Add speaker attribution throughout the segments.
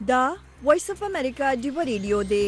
Speaker 1: دا وایس اف امریکا ډیو ریډیو دی.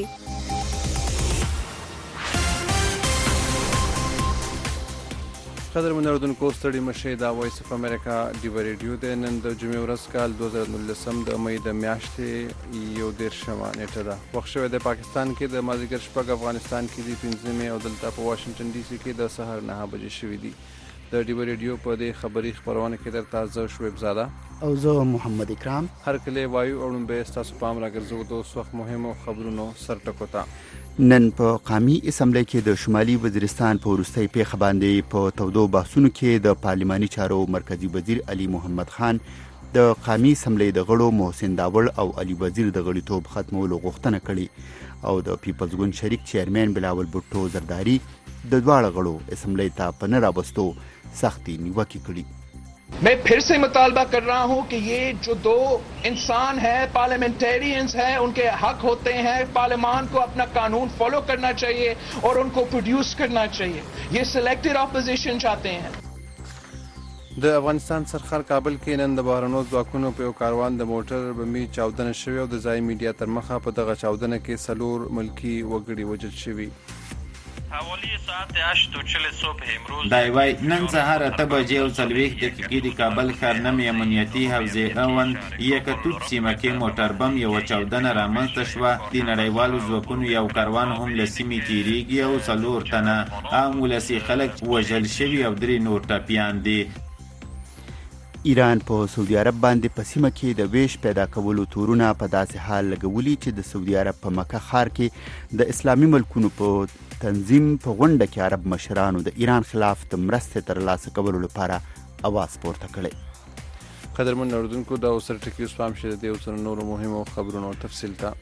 Speaker 2: قدرمن اردوونکو ستړي مشئ، دا وایس اف امریکا ډیو ریډیو دی. نن د جمعې ورځ کال 2019 د مې د میاشتې 11 نیټه ده. وخت شوی د پاکستان کې د مازدیګر شپږ، افغانستان کې د 15 مې او دلته په واشنگټن ډي سي کې د سهار 9 بجې شوي دي. د ډیو ریډیو په دې خبري خبرونه کې درته زه شعیب زاده
Speaker 3: او زه محمد اکرام
Speaker 2: هر کله وایو او به تاسو پام راګرځو د اوس وخت مهمو خبرونو سرټکو ته.
Speaker 3: نن په قومي اسمبلی کې د شمالي وزیرستان په وروستۍ پیښه باندې په تودو بحثونو کې د پارلماني چارو مرکزی وزیر علي محمد خان د قومي اسمبلی د غړو محسن داوړ او علي وزیر د غړیتوب ختمولو غوښتنه کړې او د پیپلز ګوند شریک چیرمن بلاول بوټو زرداری د دواړو غړو اسمبلی ته په نه راوستو سختی نیوکه کړې.
Speaker 4: मैं फिर से मुतालबा कर रहा हूं कि ये जो दो इंसान हैं, पार्लियामेंटेरियंस हैं, उनके हक होते हैं. पार्लियामान को अपना कानून फॉलो करना चाहिए और उनको प्रोड्यूस करना चाहिए. ये सिलेक्टेड अपोजिशन चाहते हैं.
Speaker 2: د افغانستان سرخر کابل کې نن د بهرنیو ځواکونو په یو کاروان د موټر بمي چاودنه شوې او د ځای میډیا تر مخه په دغه چاودنه کې 4 ملکی وګړي وژل شوي.
Speaker 5: حوالی ساعت 8:40 صبح امروز
Speaker 6: دایوای نن سهار 8:40 دقیقې د کابل ښار نمې امنیتي حوزې اون یکتوت سیمه کې موټر بم یو چاودنه رامنځته شوه. د نړیوالو ځواکونو یو کاروان هم له سیمې تیریږي او 4 تنه عام ولسي خلک وژل شوي او 3 نور ټپیان دي.
Speaker 3: ایران په سعودي عرب باندې په سیمه کې د ویش پیدا کولو تورونه په داسې حال لګولي چې د سعودي عرب په مکه ښار کې د اسلامي ملکونو په تنظیم په غونډه کې عرب مشرانو د ایران خلاف د مرستې ترلاسه کولو لپاره اواز پورته کړی.
Speaker 2: قدرمن اردوونکو دا اوس ټکی اوس پام شه د یو څو نورو مهمو خبرونو تفصیل ته.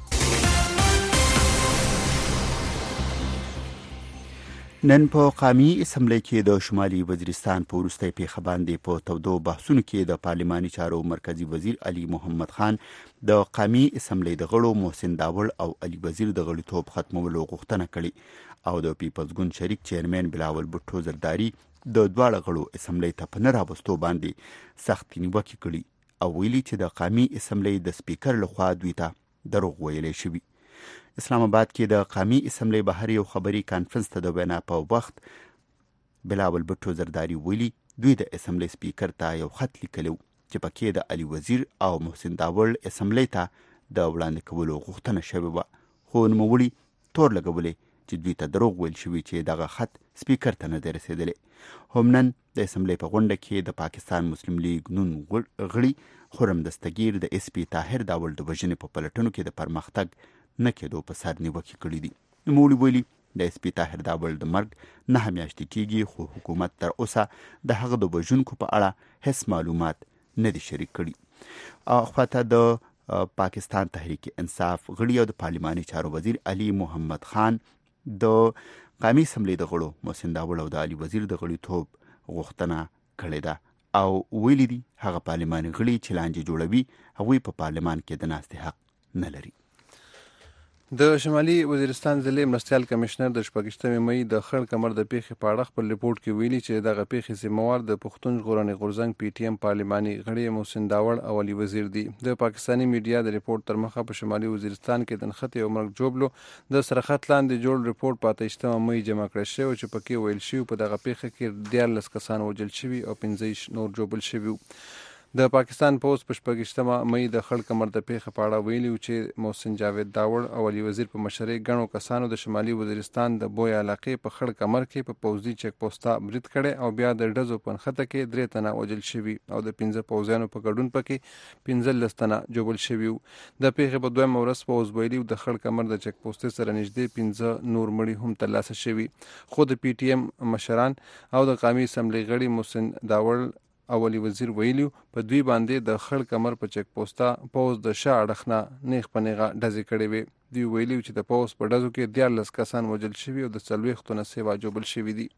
Speaker 3: نن په قومي اسمبلی کې د شمالي وزیرستان په وروستۍ پیښه باندې په تودو بحثونو کې د پارلماني چارو مرکزی وزیر علي محمد خان د قومي اسمبلی د غړو محسن داوړ او علي وزیر د غړیتوب ختمولو غوښتنه کړې او د پیپلز ګوند شریک چیرمن بلاول بوټو زرداری د دواړو غړو اسمبلی ته په نه راوستو باندې سخت نیوکه کړې او ویلي چې د قومي اسمبلی د سپیکر لخوا دوی ته دروغ ویلې شوي. اسلام آباد کې د قومي اسمبلی بهر یو خبري کانفرنس ته د وینا په وخت بلاول بوټو زرداری ویلي دوی د اسمبلی سپیکر ته یو خط لیکلو چې پکې د علي وزیر او محسن داوړ اسمبلی ته د وړاندې کولو غوښتنه شوې وه، خو نوموړي تور لګولې چې دوی ته دروغ ویل شوي چې دغه خط سپیکر ته نه دی رسېدلی. هم نن د اسمبلی په غونډه کې د پاکستان مسلم لیگ نون غړي خرم دستګیر د اس پي طاهر داوړ د وژنې په پلټنو کې د پرمختګ نه کېدو په سر نیوکې کړي دي. نوموړي ویلي د اس پي طاهر داوړ د مرګ 9 میاشتې کېږي خو حکومت تر اوسه د هغه د وژونکو په اړه هیڅ معلومات نه دي شریک کړي. خواته د پاکستان تحریک انصاف غړي او د پارلماني چارو وزیر علي محمد خان د قومي اسمبلی د غړو محسن داوړ او د علي وزیر د غړیتوب غوښتنه کړې ده او ویلي دي هغه پارلماني غړي چې لانجې جوړوي هغوی په پارلمان کې د ناستې حق نه لري.
Speaker 2: د شمالي وزیرستان ضلع مرستیال کمشنر د 28 مې د خړ کمر د پیښې په اړه خپل ریپورت کې ویلي چې دغه پیښې ذمہوار د پښتون ژغورنې غورځنګ پی ټی ایم پارلماني غړي محسن داوړ او علي وزیر دي. د پاکستاني میډیا د ریپورت تر مخه په شمالي وزیرستان کې د نښتې او مرګ جوړلو د سرخط لاندې جوړ ریپورت په 28 مې جمع کړی شوی چې پکې ویل شوی په دغه پیښه کې 14 کسان وژل شوي او 15 نور ژوبل شوي. د پاکستان پوز په 28 مې د خړ کمر د پیښه په اړه ویلي چې محسن جاوید داوړ او علي وزیر په مشرۍ ګڼو کسانو د شمالي وزیرستان د بوی علاقې په خړ کمر کې په پوځي چک پوسټه برید کړي او بیا د ډزو په نښته کې 3 تنه وژل شوي او د 15 پوځیانو په ګډون پکې 15 تنه ژوبل شوي. د پیښې په دویم ورځ پوز ویلي د خړ کمر د چک پوسټې سره نږدې 15 نور مړي هم ترلاسه شوي. خو د پی ټی ایم مشران او د قومي اسمبلی غړي محسن داوړ او علي وزیر ویلو په دوی باندې د خړ کمر په چک پوسټه پوز د شا اړخ نه نیغ په نیغه ډزې کړې وې. دوی ویلو چې د پوز په ډزو کې 14 کسان وژل شوي او د 40 تنه سیوا جوبل شوي دي.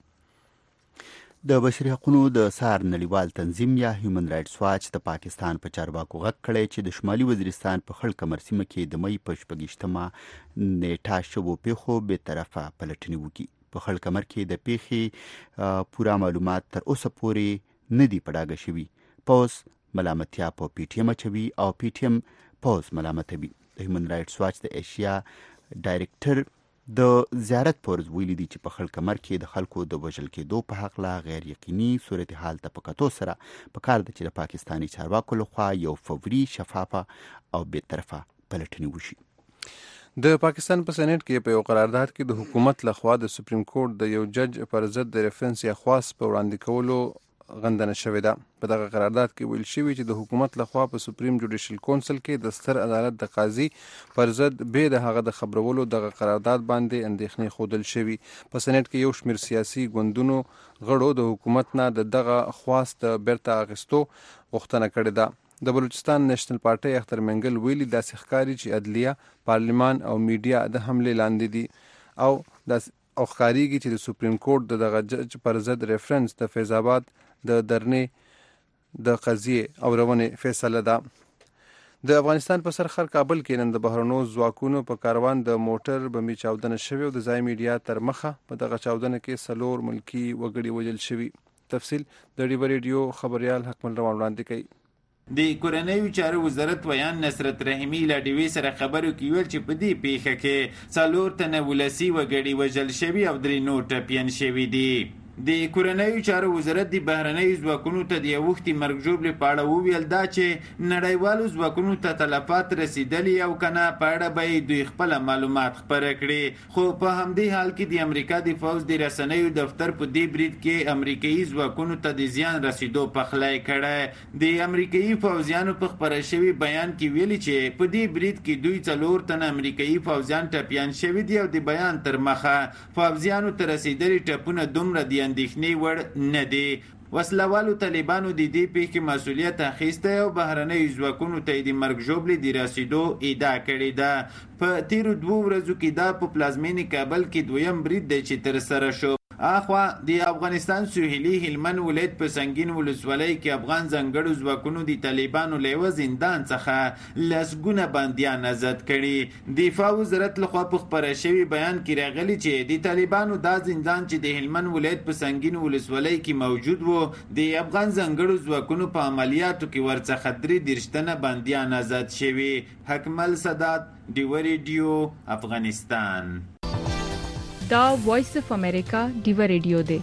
Speaker 3: د بشري حقوقو د سار نړیوال تنظیم یا هیومن رائټس واچ د پاکستان په چارواکو غږ کړی چې د شمالي وزیرستان په خړ کمر سیمه کې د مې په 28 نیټه شوو پیښو به طرفه پلټنې وکړي. په خړ کمر کې د پیښې پوره معلومات تر اوسه پورې نه دي په ډاګه شوي. پوز ملامتیا په پی ټی ایم اچوي او پی ټی ایم پوز ملامتوي. د هیومن رایټس واچ د ایشیا ډایریکټر د زیارت پورز ویلي دي چې په خړ کمر کې د خلکو د وژل کېدو په حق لا غیر یقیني صورتحال ته په کتو سره په کار ده چې د پاکستاني چارواکو لخوا یو فوري شفافه او بېطرفه پلټنې وشي.
Speaker 2: د پاکستان په سېنات کې په یو قرارداد کې د حکومت لخوا د سپریم کورټ د یو جج پر ضد د ریفرنس یا خواست په وړاندې کولو غندنه شوې ده. په دغه قرارداد کې ویل شوي چې د حکومت لخوا په سپریم جوډیشل کونسل کې د ستر عدالت د قاضي پر ضد به د هغه د خبرولو دغه قرارداد باندې اندېښنې ښودل شوي. په سېنات کې یو شمېر سیاسي ګوندونو غړو د حکومت نه د دغه خواست بیرته اخیستو غوښتنه کړې ده. د بلوچستان نیشنل پارټۍ اختر منګل ویلي داسې ښکاري چې عدلیه، پارلمان او میډیا د حملې لاندې دي او ښکاریږي چې د سپریم کورټ د دغه جج پر ضد ریفرنس د فیض آباد د درنې د قضیې اورونې فیصله ده. د افغانستان په سرخر کابل کې نن د بهرنو ځواکونو په کاروان د موټر بمي چاودنه شوې او د ځای میډیا تر مخه په دغه چاودنه کې 4 ملکی وګړي وژل شوي. تفصیل د ډیبر ریډیو خبريال حکمل روان وړاندې کوي.
Speaker 6: د کورنیو چارو وزارت ویان نصرت رحیمی له ډیوی سره خبرو کې ویل چې په دې پیښه کې 4 تنه ولسی وګړي وژل شوي او 3 نور ټپیان شوي دي. د کورنیو چارو وزارت د بهرنیو ځواکونو ته د وختي مرګ ژوبلې په اړه وویل دا چې نړیوالو ځواکونو ته تلفات رسیدلي او کنه په اړه به دوی خپل معلومات خپاره کړي. خو په همدې حال کې د امریکا د فوز د رسنیو دفتر په دې برید کې امریکایي ځواکونو ته د زیان رسیدو پخلی کړی. د امریکایي فوزیانو په خپاره شوي بیان کې ویلي چې په دې برید کې دوی 4 تنه امریکایي فوزیان ټپیان شوي دي او د بیان تر مخه فوزیانو ته رسیدلي ټپونه دومره دي اندېښنې وړ نه دي. وسلوالو طالبانو د دې پیښې مسؤلیت اخیستی او بهرنیو ځواکونو ته د مرګ ژوبلې د رسیدو ادعا کړې ده. په تیرو 2 ورځو کې دا په پلازمینې کابل کې دویم برید دی چې ترسره شو. اخوا د افغانستان سوهیلي هلمند ولایت په سنگین ولسوالۍ کې افغان ځانګړو ځواکونو د طالبانو له یوه زندان څخه لسګونه بندیان آزاد کړي. دفاع وزارت لخوا په خپاره شوي بیان کې راغلي چې د طالبانو دا زندان چې د هلمند ولایت په سنگین ولسوالۍ کې موجود و د افغان ځانګړو ځواکونو په عملیاتو کې ورڅخه 33 تنه بندیان آزاد شوي. حکمل سادات، ډیور ریډیو، افغانستان.
Speaker 7: دا وایس اف امریکا ډیور ریډیو دی.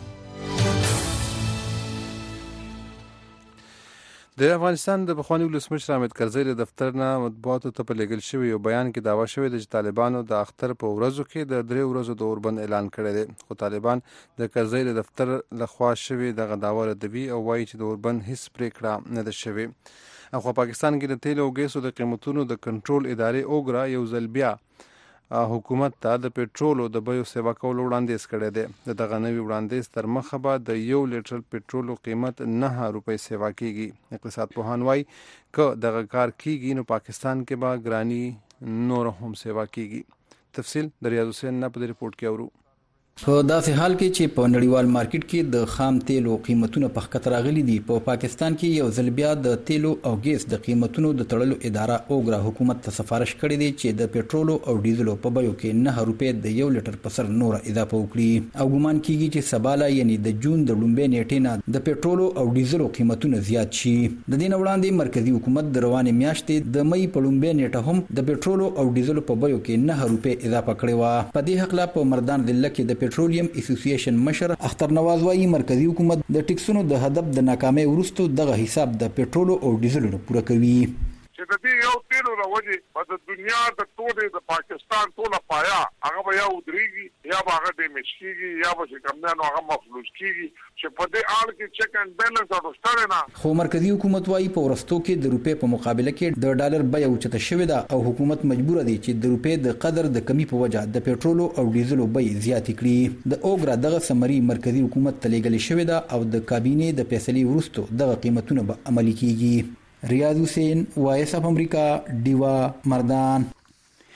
Speaker 2: د افغانستان د پخواني ولسمشر حامد کرزي له دفتر نه مطبوعاتو ته په لېږل شوي یو بیان کې دعوا شوې ده چې طالبانو د اختر په ورځو کې د 3 ورځو د اوربند اعلان کړی دی. خو طالبان د کرزي له دفتر لخوا شوي دغه دعوا ردوي او وایي چې د اوربند هیڅ پرېکړه نه ده شوې. خو پاکستان کې د تیلو او ګیسو د قیمتونو د کنټرول ادارې اوګرا یو ځل بیا حکومت ته د پټرولو د بیو سیوا کولو وړاندیز کړی دی. دغه نوي وړاندیز تر مخه به د 1 لیټر پټرولو قیمت 9 روپۍ سیوا کیږي. اقتصاد پوهان وایي که دغه کار کیږي نو پاکستان کې به ګرانی نور هم سیوا کیږي. تفصیل د ریاض حسین نه په ریپورت کې اورو.
Speaker 8: په داسې حال کې چې په نړیوال مارکیټ کې د خام تیلو قیمتونه په ښکته راغلي دي، په پاکستان کې یو ځل بیا د تیلو او ګیس د قیمتونو د تړلو اداره اوګرا حکومت ته سفارش کړی دی چې د پټرولو او ډیزلو په بیو کې 9 روپۍ د 1 لیټر په سر نور اضافه وکړي او ګومان کیږي چې سباله یعنی د جون د لومبۍ نیټې نه د پټرولو او ډیزلو قیمتونه زیات شي. د دې نه وړاندې مرکزی حکومت د روانې میاشتې د مئی په لومبۍ نیټه هم د پټرولو او ډیزلو په بیو کې 9 روپۍ اضافه کړې و. په دې حق لا په مردان ضلع کې د پټرولیم اسوسییشن مشر اختر نواز وايي مرکزی حکومت د ټیکسونو د هدف د ناکامۍ وروسته دغه حساب د پټرولو او ډیزلو پوره کوي.
Speaker 9: چې د دې یو تیلو راوځي په دنیا د ټولې د پاکستان ټوله پایا هغه به یا ودرېږي یا به هغه ډیمیج کیږي یا به چې کمدانو هغه مفلوج کیږي چې په دې اړه کې چیک اینڈ بیلنس راوستل نه. خو
Speaker 8: مرکزی حکومت وايي په ورستو کې د روپې په مقابله کې د ډالر بیه اوچته شوې ده او حکومت مجبور دی چې د روپې د قدر د کمی په وجه د پټرولو او ډیزلو بیې زیاتې کړي. د اوګرا دغه سمري مرکزی حکومت ته لېږل شوې ده او د کابینې د فیصلې وروسته دغه قیمتونه به عملي کیږي. ریاض حسین، وایس اف امریکا، ډیوا، مردان.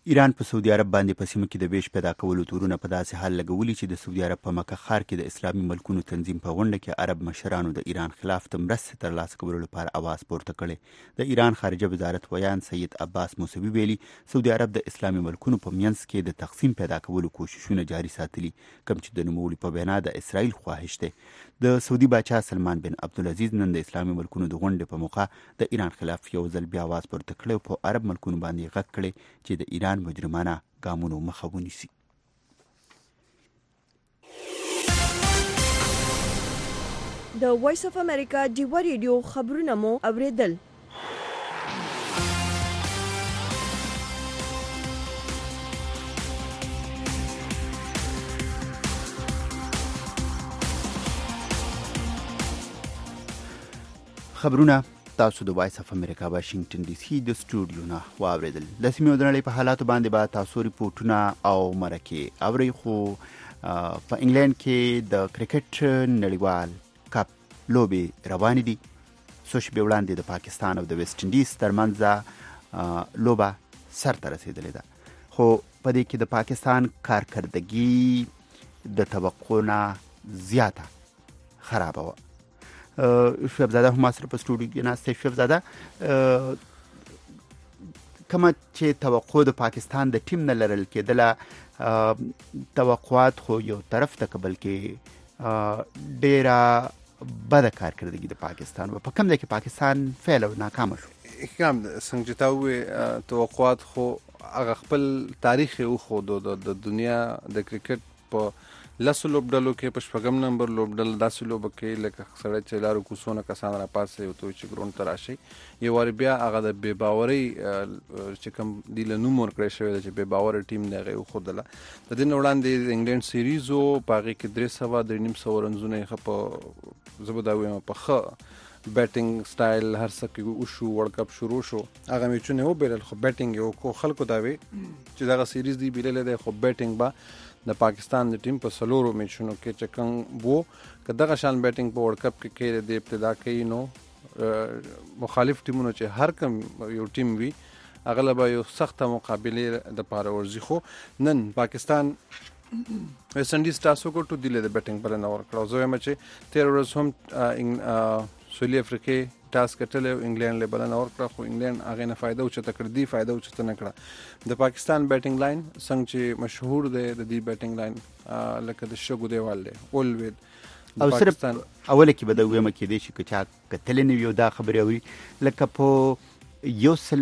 Speaker 3: ایران په سعودي عرب باندې په سیمه کې د ویش پیدا کولو تورونه په داسې حال لګولي چې د سعودي عرب په مکه ښار کې د اسلامي ملکونو تنظیم په غونډه کې عرب مشرانو د ایران خلاف د مرستې ترلاسه کولو لپاره اواز پورته کړی. د ایران خارجه وزارت ویان سید عباس موسوي ویلي سعودي عرب د اسلامي ملکونو په منځ کې د تقسیم پیدا کولو کوششونه جاري ساتلي، کوم چې د نوموړي په وینا د اسرائیل خواهش دی. د سعودي باچا سلمان بن عبدالعزیز نن د اسلامي ملکونو د غونډې په موقع د ایران خلاف یو ځل بیا اواز پورته کړی او په عرب ملکونو باندې غږ کړی چې د ایران مجرمانه ګامونو مخه ونیسي.
Speaker 1: د وایس اف امریکا ډیوا ریډیو خبرونه مو اوریدل.
Speaker 3: خبرونه تاسو د وایس اف امریکا واشنگټن ډي سي د سټوډیو نه واوریدل. د سیمې د نړۍ په حالاتو باندې به تاسو ریپورټونه او مرکې اورئ. خو په انګلند کې د کرکټ نړیوال کپ لوبې روانې دي. څو شېبې وړاندې د پاکستان او د ویسټ انډیز ترمنځ لوبه سرته رسېدلې ده، خو په دې کې د پاکستان کارکردګي د توقع نه زیاته خرابه وه. شعیب زاده هم سره په سټوډیو کې ناست دی. شعیب زاده، کومه چې توقع د پاکستان د ټیم نه لرل کېدله، توقعات خو یو طرف ته که بلکې ډېره بده کارکردګي د پاکستان و، په کوم ځای کې پاکستان فعل او ناکامه شو؟
Speaker 2: کم څنګه چې تا ووایې توقعات خو هغه خپل تاریخ یې وښود. د دنیا د کرکټ په لسو لوبډلو کې په شپږم نمبر لوبډله داسې لوبه کوي لکه سړی چې لارو کوڅونه کسان راپاسي او ته چې ګراونډ ته راشي. یو وارې بیا هغه د بې باورۍ چې کوم دی له نوم ورکړی شوی دی چې بې باوره ټیم دی هغه یې وښودله. د دې نه وړاندې د انګلینډ سیریز و، په هغې کې 300 رنزونه یې ښه په زه به دا ووایم په ښه بیټینګ سټایل هر څه کې وشو. ورلډ کپ شروع شو، هغه میچونه یې وبایلل خو بیټینګ یې وکړو. خلکو دا وی چې دغه سیریز دی بایللی دی، خو بیټینګ به د پاکستان د ټیم په 4 میچونو کې چې کوم وو که دغه شان بیټینګ په ورلډ کپ کې کوي د ابتدا کوي، نو مخالف ټیمونو چې هر کوم یو ټیم وي هغه له به یو سخته مقابلې دپاره ورځي. خو نن پاکستان ویسټ انډیز ټاس وکړ، ټو دیله د بیټینګ بلنه ورکړه. زه وایم چې 13 ورځ هم سویلي افریقې ټاس ګټلی او انګلینډ له بلنه ورکړه، خو انګلینډ هغې نه فایده اوچته کړه، دی فایده اوچته نه کړه. د پاکستان بیټینګ لاین څنګه چې مشهور دی، د دې بیټینګ لاین لکه د شګو دیوال دی اولوید.
Speaker 3: او صرف اوله کې به د ویمه کېدی شي که چا کتلی نه وي او دا خبرې اوري، لکه په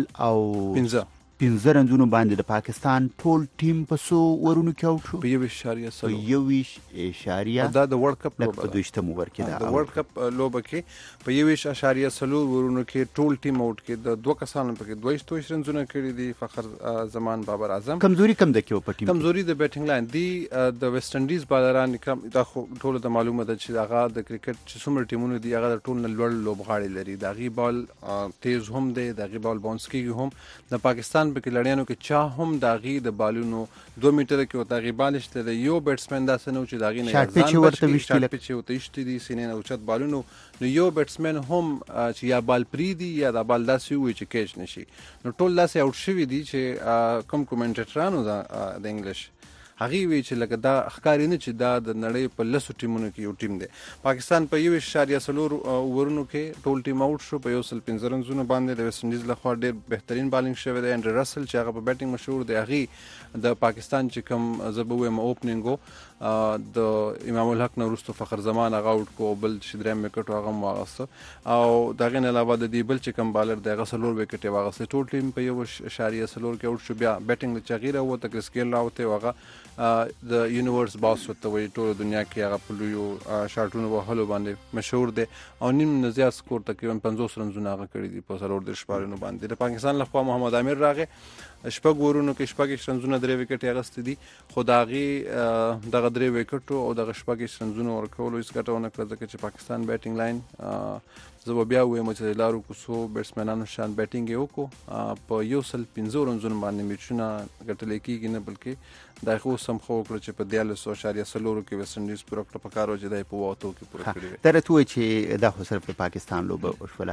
Speaker 3: 115 رنزونو باندې د پاکستان ټول ټیم په څو ورونو کې آوټ شو؟ په 21.0 دا د ورلډ کپ لوبه په 22 اوور کې
Speaker 2: د ورلډ کپ لوبه کې په 21.0 ورونو کې ټول ټیم آوټ کې د دوه کسانو پکې 22 رنزونه کړي دي، فخر زمان بابر اعظم.
Speaker 3: کمزوري کم ده کې په ټیم
Speaker 2: کمزوري د بیټینګ لاین دی. د ویسټ انډیز بالران کم دا خو ټول د معلومه ده چې هغه د کرکټ چې څومره ټیمونه دي هغه د ټول نه لوړ لوبغاړي لري. د هغې بال تیز هم دی، د هغې بال باونس کېږي هم. د پاکستان په کې لړیانو کې چا هم د هغې د بالونو 2 میټره کې ورته هغې بال ایشتلی دی. یو بیټسمین داسې نه و چې د هغې نه ځان بچ کړي، شاټ پیچ یې ورته ایشتي دي سینې نه اوچت بالونو. نو یو بیټسمین هم چې یا بال پرېږدي یا دا بال داسې ووایي چې کیچ نه شي. نو ټول داسې آوټ شوي دي چې کوم کومنټیټرانو د انګلیش هغې وی چې لکه دا ښکاري نه چې دا د نړۍ په 10 ټیمونو کې یو ټیم دی. پاکستان په 1.4 اوورونو کې ټول ټیم آوټ شو په 115 رنزونو باندې. د ویسټ انډیز لخوا ډېر بهترین بالینګ شوی دی. انډري رسل چې هغه په بیټینګ مشهور دی، هغې د پاکستان چې کوم زه به ووایم اوپننګ و د امام الحق نه وروسته فخر زمان هغه آوټ کو، بل چې درېیم وکټ هغه هم واخیسته، او د هغې نه علاوه د دې بل چې کوم بالر دی هغه 4 وکټ یې واخیسته. ټول ټیم په 1.4 کې آوټ شو. بیا بیټینګ له چې هغې راووته کرس گیل راوتی او هغه د یونیورس باس ورته وایي، ټوله دنیا کې هغه په لویو شاټونو وهلو باندې مشهور دی او نیم نه زیات سکور تقریبا 50 رنزونه هغه کړي دي په 4 بارونو باندې. د پاکستان لخوا محمد عامر راغی، شپږ ورونو کې 6 رنزونه 3 وکټ یې اخیستي دي، خو د هغې دغه 3 وکټو او دغه 6 رنزونو ورکولو هېڅ ګټه ونه کړه، ځکه چې پاکستان بیټینګ لاین زه به بیا ووایم چې د لارو کوڅو بیټسمینانو شان بیټینګ یې وکړو. په 115 رنزونو باندې میچونه ګټلی کېږي نه، بلکې دا خو اوس هم ښه وکړه چې په 43.4 کې ویسټ انډیز پوره کړه، په کار و چې دا یې په 8 کې پوره کړې وي.
Speaker 3: دا راته ووایي چې دا خو صرف د پاکستان لوبه وشوله،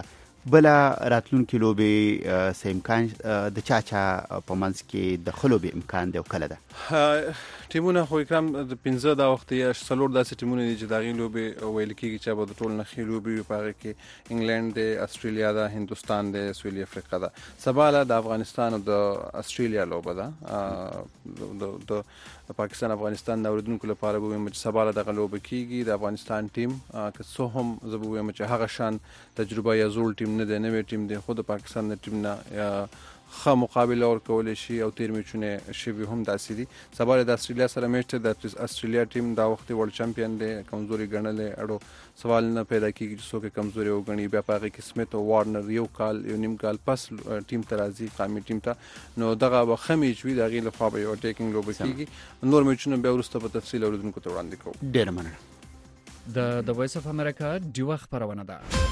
Speaker 3: بل راتلونکي لوبې سه امکان د چا په منځ کې د خلوبې امکان دی او کله ده
Speaker 2: ټیمونه خو اکرام د 15 دا وخت یا 4 داسې ټیمونه دي چې دا غي لوبې ویل کېږي چې به د ټول نخي لوبې په هغه کې انګلند دی استرالیا ده هندستان دی سویلي افریقا ده سباله د افغانستان او د استرالیا لوبه ده د پاکستان افغانستان د اوریدونکو لپاره به موږ سباله د لوبه کېږي د افغانستان ټیم که څه هم زبوي چې هغه شان تجربه یا زول ټیم نه دی نوې ټیم دی خو د پاکستان د ټیم نه خه مقابله ورکول شي او تیر میچونه شوی هم داسې دي سبا د استرالیا سره میچ ته د استرالیا ټیم دا وخت ورلد چمپیون دی کمزوري ګڼل اړو سوال نه پیدا کیږي چې څوک کمزوري وګڼي بیا په هغه کې سمیت او وارنر یو نیم کال پس ټیم ته راځي قامي ټیم ته نو دغه به خمیچ وي دغه لخوا به یو ټیکنګ لوب کیږي نور میچونه بیا ورسته په تفصیل اوریدونکو ته وړاندې کوو
Speaker 3: ډیر مننه
Speaker 10: د وایس اف امریکا ډیوه خبرونه ده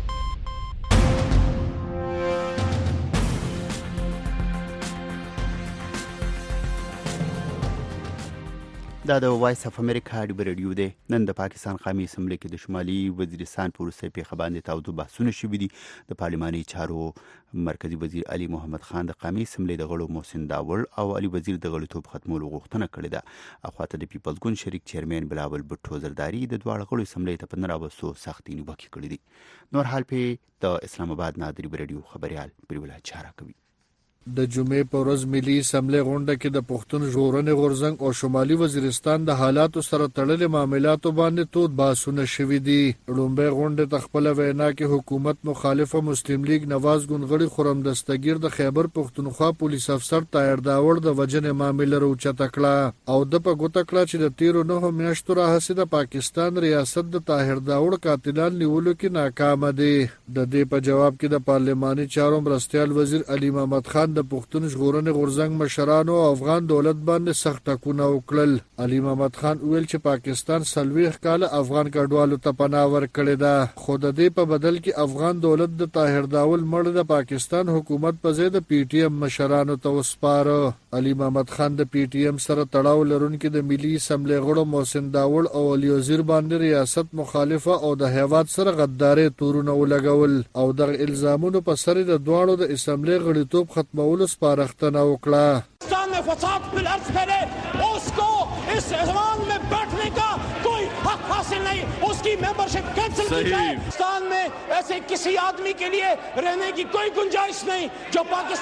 Speaker 3: دا د وایس اف امریکا د رادیو دی نن د پاکستان قومي اسمبلی کې د شمالي وزیرستان په وروستۍ پیښه باندې تاوده بحثونه شوي دي د پارلماني چارو مرکزی وزیر علي محمد خان د قومي اسمبلی د غړو محسن داول او علي وزیر د غړیتوب ختمولو غوښتنه کړې ده اخواته د پیپلز ګوند شریک چیرمن بلاول بټو زرداری د دواړو غړو اسمبلی ته په نراوستو سختي نیوکه کړې دي نور حال په د اسلام آباد نادری رادیو خبريال پریولا چاره کوي
Speaker 11: د جمعې په ورځ ملي اسمبلی غونډه کې د پښتون ژغورنې غورځنګ او شمالي وزیرستان د حالاتو سره تړلې معاملاتو باندې تود بحثونه شوي دي لومړی غونډه ته خپل وینا کې حکومت مخالفه مسلم لیگ نواز ګونغړي خرم دستگیر د خیبر پښتونخوا پولیس افسر طاهر داوړ د وجنې معاملې راوچته کړه او د په ګوته کړه چې د 13 میاشتو راهیسې د پاکستان ریاست د طاهر داوړ قاتلان نیولو کې ناکام دي د دې په جواب کې د پارلماني چارو مرستيال وزیر علي محمد خان د پښتون ژغورنې غورځنګ مشرانو او افغان دولت باندې سخت ټکونه وکړل علي محمد خان ویل چې پاکستان 40 کال افغان کډوالو ته پناه ورکړې ده خو د دې په بدل کې افغان دولت د طاهر داول مړ د پاکستان حکومت په ضد پی ټی ایم مشرانو ته وسپاره علي محمد خان د پی ټی ایم سره تړاو لرونکو د ملي اسمبلی غړو محسن داول او علي وزیر باندې ریاست مخالفه او د هیواد سره غداري تورونه ولګول او د الزامونو په سر د دواړو د اسمبلی غړیتوب ختمول سپارښتنه وکړه
Speaker 12: پاکستان میں فساد بالعرض پھیلے اس کو اس ایوان میں بیٹھنے کا کوئی حق حاصل نہیں اس کی ممبرشپ کینسل کی جائے پاکستان میں ایسے کسی آدمی کے لیے رہنے کی کوئی گنجائش نہیں جو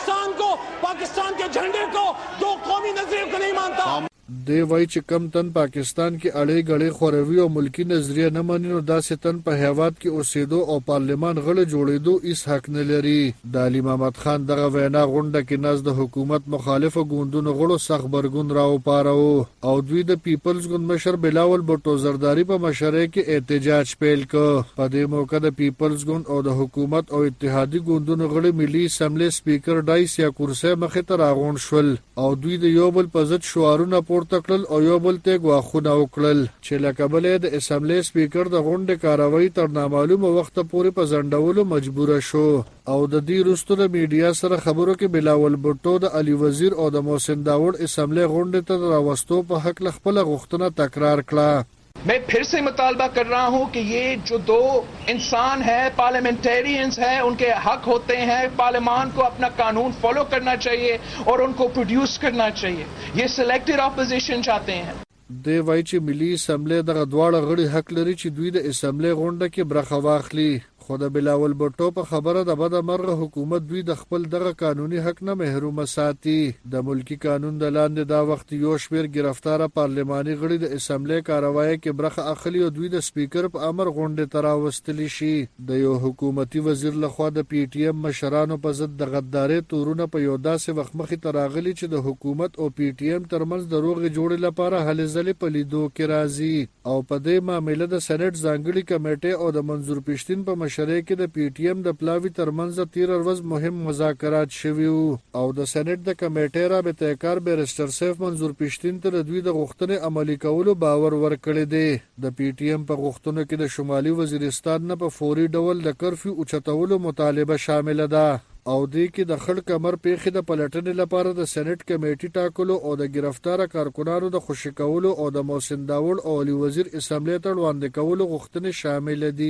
Speaker 12: پاکستان کے جھنڈے کو دو قومی نظریے کو نہیں مانتا
Speaker 11: دی وای چې کم تن پاکستان کې اړې غړې خوروي او ملکی نظریه نه مني نو داسې تن په هیواد کې اوسېدو او پارلمان غړي جوړېدو هیڅ حق نه لري د علي محمد خان دغه وینا غونډه کې نزد حکومت مخالفه ګوندونو غړو سخت برګون راو پاره او دوی د پیپلز ګوند مشر بلاول بټو زرداری په مشرۍ کې احتجاج پیل کړ په دې موقع د پیپلز ګوند او د حکومت او اتحادی ګوندونو غړي ملي اسمبلی سپیکر ډایس یا کرسي مخې ته راغون شول او دوی د یو بل په ضد شعارونه پورته کړل او یو بل ته غواخونه وکړل چې لکه بلې د اسمبلی سپیکر د غونډې کاروي تر نامعلومه وخت پورې په ځنډولو مجبور شو او د دې وروسته د میډیا سره خبرو کې بلاول بټو د علي وزیر او د محسن داوړ اسمبلی غونډې ته راوستو په حق خپل غوښتنه تکرار کړه
Speaker 4: मैं फिर से मुतालबा कर रहा हूं कि ये जो दो इंसान हैं पार्लियामेंटेरियंस हैं उनके हक होते हैं पार्लियामान को अपना कानून फॉलो करना चाहिए और उनको प्रोड्यूस करना चाहिए ये सिलेक्टेड अपोजिशन चाहते हैं
Speaker 11: دی وای چې ملي اسمبلی دغه دواړه غړي حق لري چې دوی د اسمبلی غونډه کې برخه واخلي خو د بلاول بټو په خبره د بده مرغه حکومت دوی د خپل دغه قانوني حق نه محروم ساتي د ملکی قانون د لاندې دا وخت یو شمیر گرفتار پارلماني غړي د اسمبلی کاروایی کې برخه اخلي او دوی د سپیکر په امر غونډه ته راوستلی شي د یو حکومتي وزیر لخوا د پی ټی ایم مشرانو په ضد د غداري تورونه په یو داسې وخت مخې ته راغلي چې د حکومت او پی ټی ایم ترمنځ د روغ جوړې لپاره هلې ځلې په لیدو کې راځي او په دې معاملې د سېنات ځانګړي کمیټې او د منظور پښتين په مشرۍ کې د پی ټی ایم د پلاوی ترمنځ 13 ورځ مهم مذاکرات شوي او د سېنات د کمیټې رابطه کار بیرسټر سیف منظور پښتين ته دوی د غوښتنې عملي کولو باور ورکړی دی د پی ټی ایم په غوښتنو کې د شمالي وزیرستان نه په فوري ډول د کرفیو اوچتولو مطالبه شامل ده او دې کې د خړ کمر پیښې د پلټنې لپاره د سېنات کمیټې ټاکلو او د گرفتار کارکونانو د خوشی کولو او د محسن داوړ او علي وزیر اسمبلی ته وړاندې کولو غوښتنې شامل دي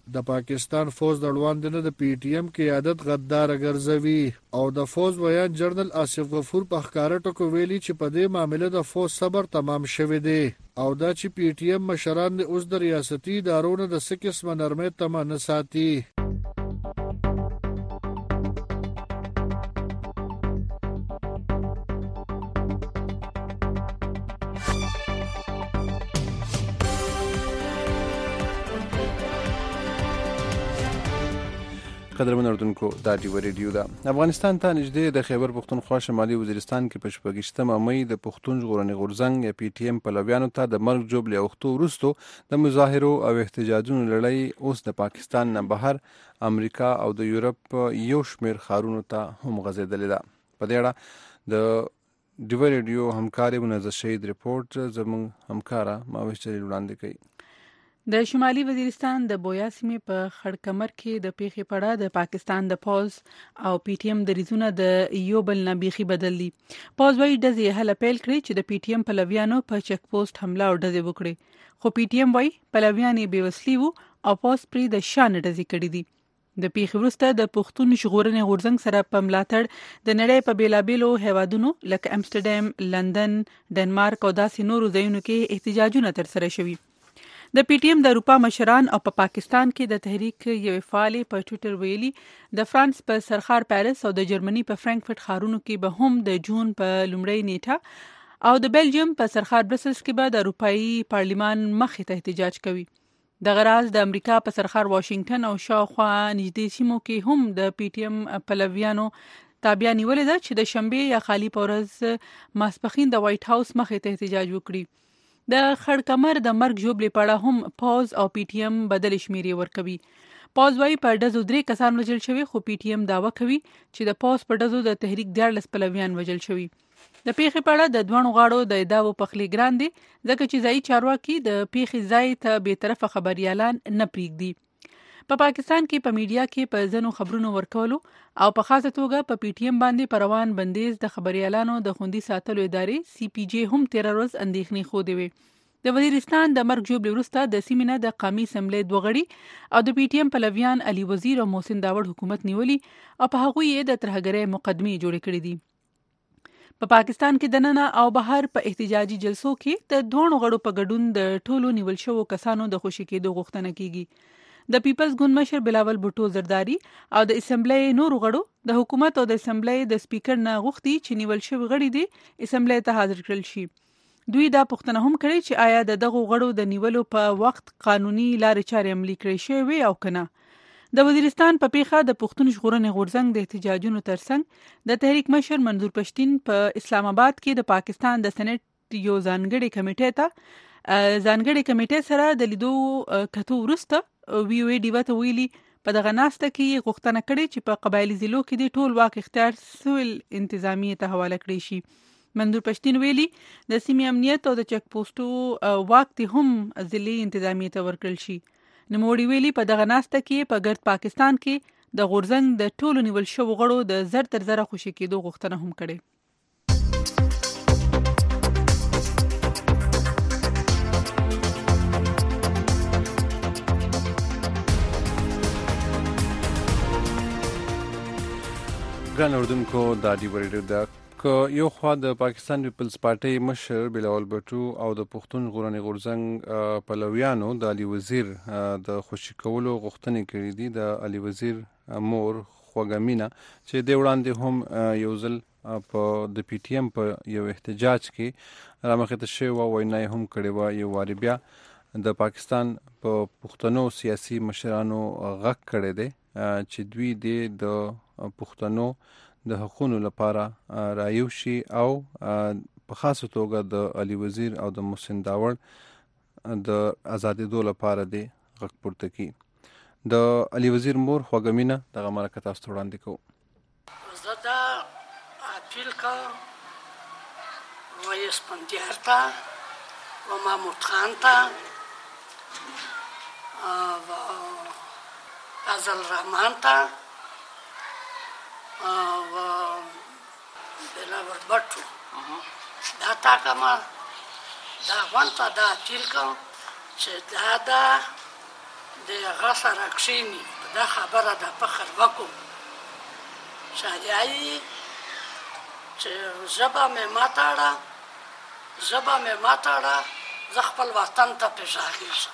Speaker 11: د پاکستان فوج د وړاندې د پی ټی ایم قیادت غدار ګرځوي او د فوج ویان جنرال آصف غفور په ښکارا ټکو ویلي چې په دې معاملې د فوج صبر تمام شوی دی او دا چې پی ټی ایم مشران اوس د ریاستي ادارو نه د څه قسمه نرمۍ تمه نه ساتي.
Speaker 2: قدرمن اردوونکو دا ډیو ریډیو ده. افغانستان ته نږدې د خیبر پښتونخوا شمالي وزیرستان کې په 28 مې د پښتون ژغورنې غورځنګ یا پی ټی ایم پلویانو ته د مرګ جوړ اوختو وروسته د مظاهرو او احتجاجونو لړۍ اوس د پاکستان نه بهر امریکا او د یورپ یو شمېر ښارونو ته هم غځېدلې ده. په دې اړه د ډیو ریډیو همکاري منزه شهید رپورټ زموږ همکاره ماوش جلیل وړاندې کوي.
Speaker 13: د شمالي وزیرستان د بویا سیمې په خړکمر کې د پیښې په اړه د پاکستان د پوز او پی ټی ایم دریځونه د یو بل نه بیخي بدل دي. پوز وايي ډزې هله پیل کړې چې د پی ټی ایم پلویانو په چک پوسټ حمله او ډزې وکړې، خو پی ټی ایم وايي پلویان یې بېوسلي وو او پوز پرې د شان ډزې کړې دي. د پیښې وروسته د پښتون ژغورنې غورځنګ سره په ملاتړ د نړۍ په بیلابیلو هیوادونو لکه امسټرډام، لندن، ډنمارک او داسې نورو ځایونو کې احتجاجونه ترسره شوي. د پی ټی ایم د اروپا مشران او په پاکستان کې د تحریک یوې فعالې په ټویټر ویلي د فرانس په سرخار پیرس او د جرمني په فرانکفورت ښارونو کې به هم د جون په لومړۍ نیټه او د بیلجیم په سرخار برسلز کې به د اروپایي پارلمان مخې ته احتجاج کوي. دغه راز د امریکا په سرخار واشنگټن او شاوخوا نږدې سیمو کې هم د پی ټی ایم پلویانو تابعه نیولې ده چې د شنبې یا خالی په ورځ ماسپښین د وایټ هاوس مخې ته احتجاج وکړي. د خړکمر د مرګ ژوبلې په اړه هم پوز او پی ټی ایم بدل شمیرې ورکوي. پوز وايي په ډزو 3 کسان وژل شوي، خو پی ټی ایم دعوه کوي چې د پوز په ډزو د تحریک 14 پلویان وژل شوي. د پیښې په اړه د دوه غاړو د ادعاو پخلی ګران دي ځکه چې ځایي چارواکي د پیښې ځای ته بې طرفه خبريالان نه پریږدي. په پاکستان کې په میډیا کې په ځینو خبرونو ورکولو او په خاصه توګه په پی ټی ایم باندې پروان بندیز د خبريالانو د خوندي ساتلو ادارې سی پی جی هم 13 ورځ اندېښنې خوده وي. د وزیرستان د مرګ جوړ وروسته د سیمې نه د قومي اسمبلی 2 غړي او د پی ټی ایم پلویان علي وزیر او محسن داوړ حکومت نیولي او په هغوی یې د ترهګرۍ مقدمې جوړې کړې دي. په پاکستان کې د ننه او بهر په احتجاجي جلسو کې د دوه غړو په ګډون د ټولو نیول شوو کسانو د خوشي کېدو غوښتنه کیږي. د پیپلز ګوند مشر بلاول بوټو زرداری او د اسمبلی نورو غړو د حکومت او د اسمبلی د سپیکر نه غوښتي چې نیول شوی غړي دي اسمبلی ته حاضر کړل شي. دوی دا پوښتنه هم کړې چې آیا د دغو غړو د نیولو په وخت قانوني لارې چارې عملي کړې شوې او کنه. د وزیرستان په پیښه د پښتون ژغورنې غورځنګ د احتجاجونو ترڅنګ د تحریک مشر منظور پښتین په اسلام آباد کې د پاکستان د سېنات یو ځانګړي کمیټې سره د لیدو کتو وروسته وی وی ډیو ته ویلي په دغه ناسته کې غوښتنه کړې چې په قبایلی ضلعو کې د ټول واک اختیار سویل انتظامیه ته حواله کړی شي. منظور پښتین ویلي د سیمې امنیت او د چک پوسټو واک ته هم ضلعي انتظامیه ته ورکړل شي. نوموړي ویلي په دغه ناسته کې په ګرد پاکستان کې د غورځنګ د ټولو نیول شوو غړو د زر تر زره خوشي کېدو غوښتنه هم کړې.
Speaker 2: ګران اردوونکو دا ډیو ریډیو ده. که یو خوا د پاکستان پیپلز پارټۍ مشر بلاول بټو او د پښتون ژغورنې غورځنګ پلویانو د علي وزیر د خوشي کولو غوښتنې کړې دي. د علي وزیر مور خوږمینه چې د وړاندې هم یو ځل په د پی ټی ایم په یو احتجاج کې رامخته شوی و وینا هم کړې و. یو واری بیا د پاکستان په پښتنو سیاسي مشرانو غږ کړی دی چې دوی د پښتنو د حقوقو لپاره رایو شي او په خاصه توګه د علي وزیر او د محسن داوړ د ازادېدو لپاره دی غږ پورته کړي. د علي وزیر مور خوږمینه دغه مرکه تاسو ته وړاندې کوو.
Speaker 14: زه دا اپیل کوم رئیس بندیار ته و محمود خان ته و فضل رحمان ته و بلاول بټو دا تاکما دا وانتا دا اپیل کوم چې دا د هغه سره کښېني په دا خبره د فخر وکړو شاعري چې ژبه مې ماتاړه زه خپل وطن ته پې غږېږم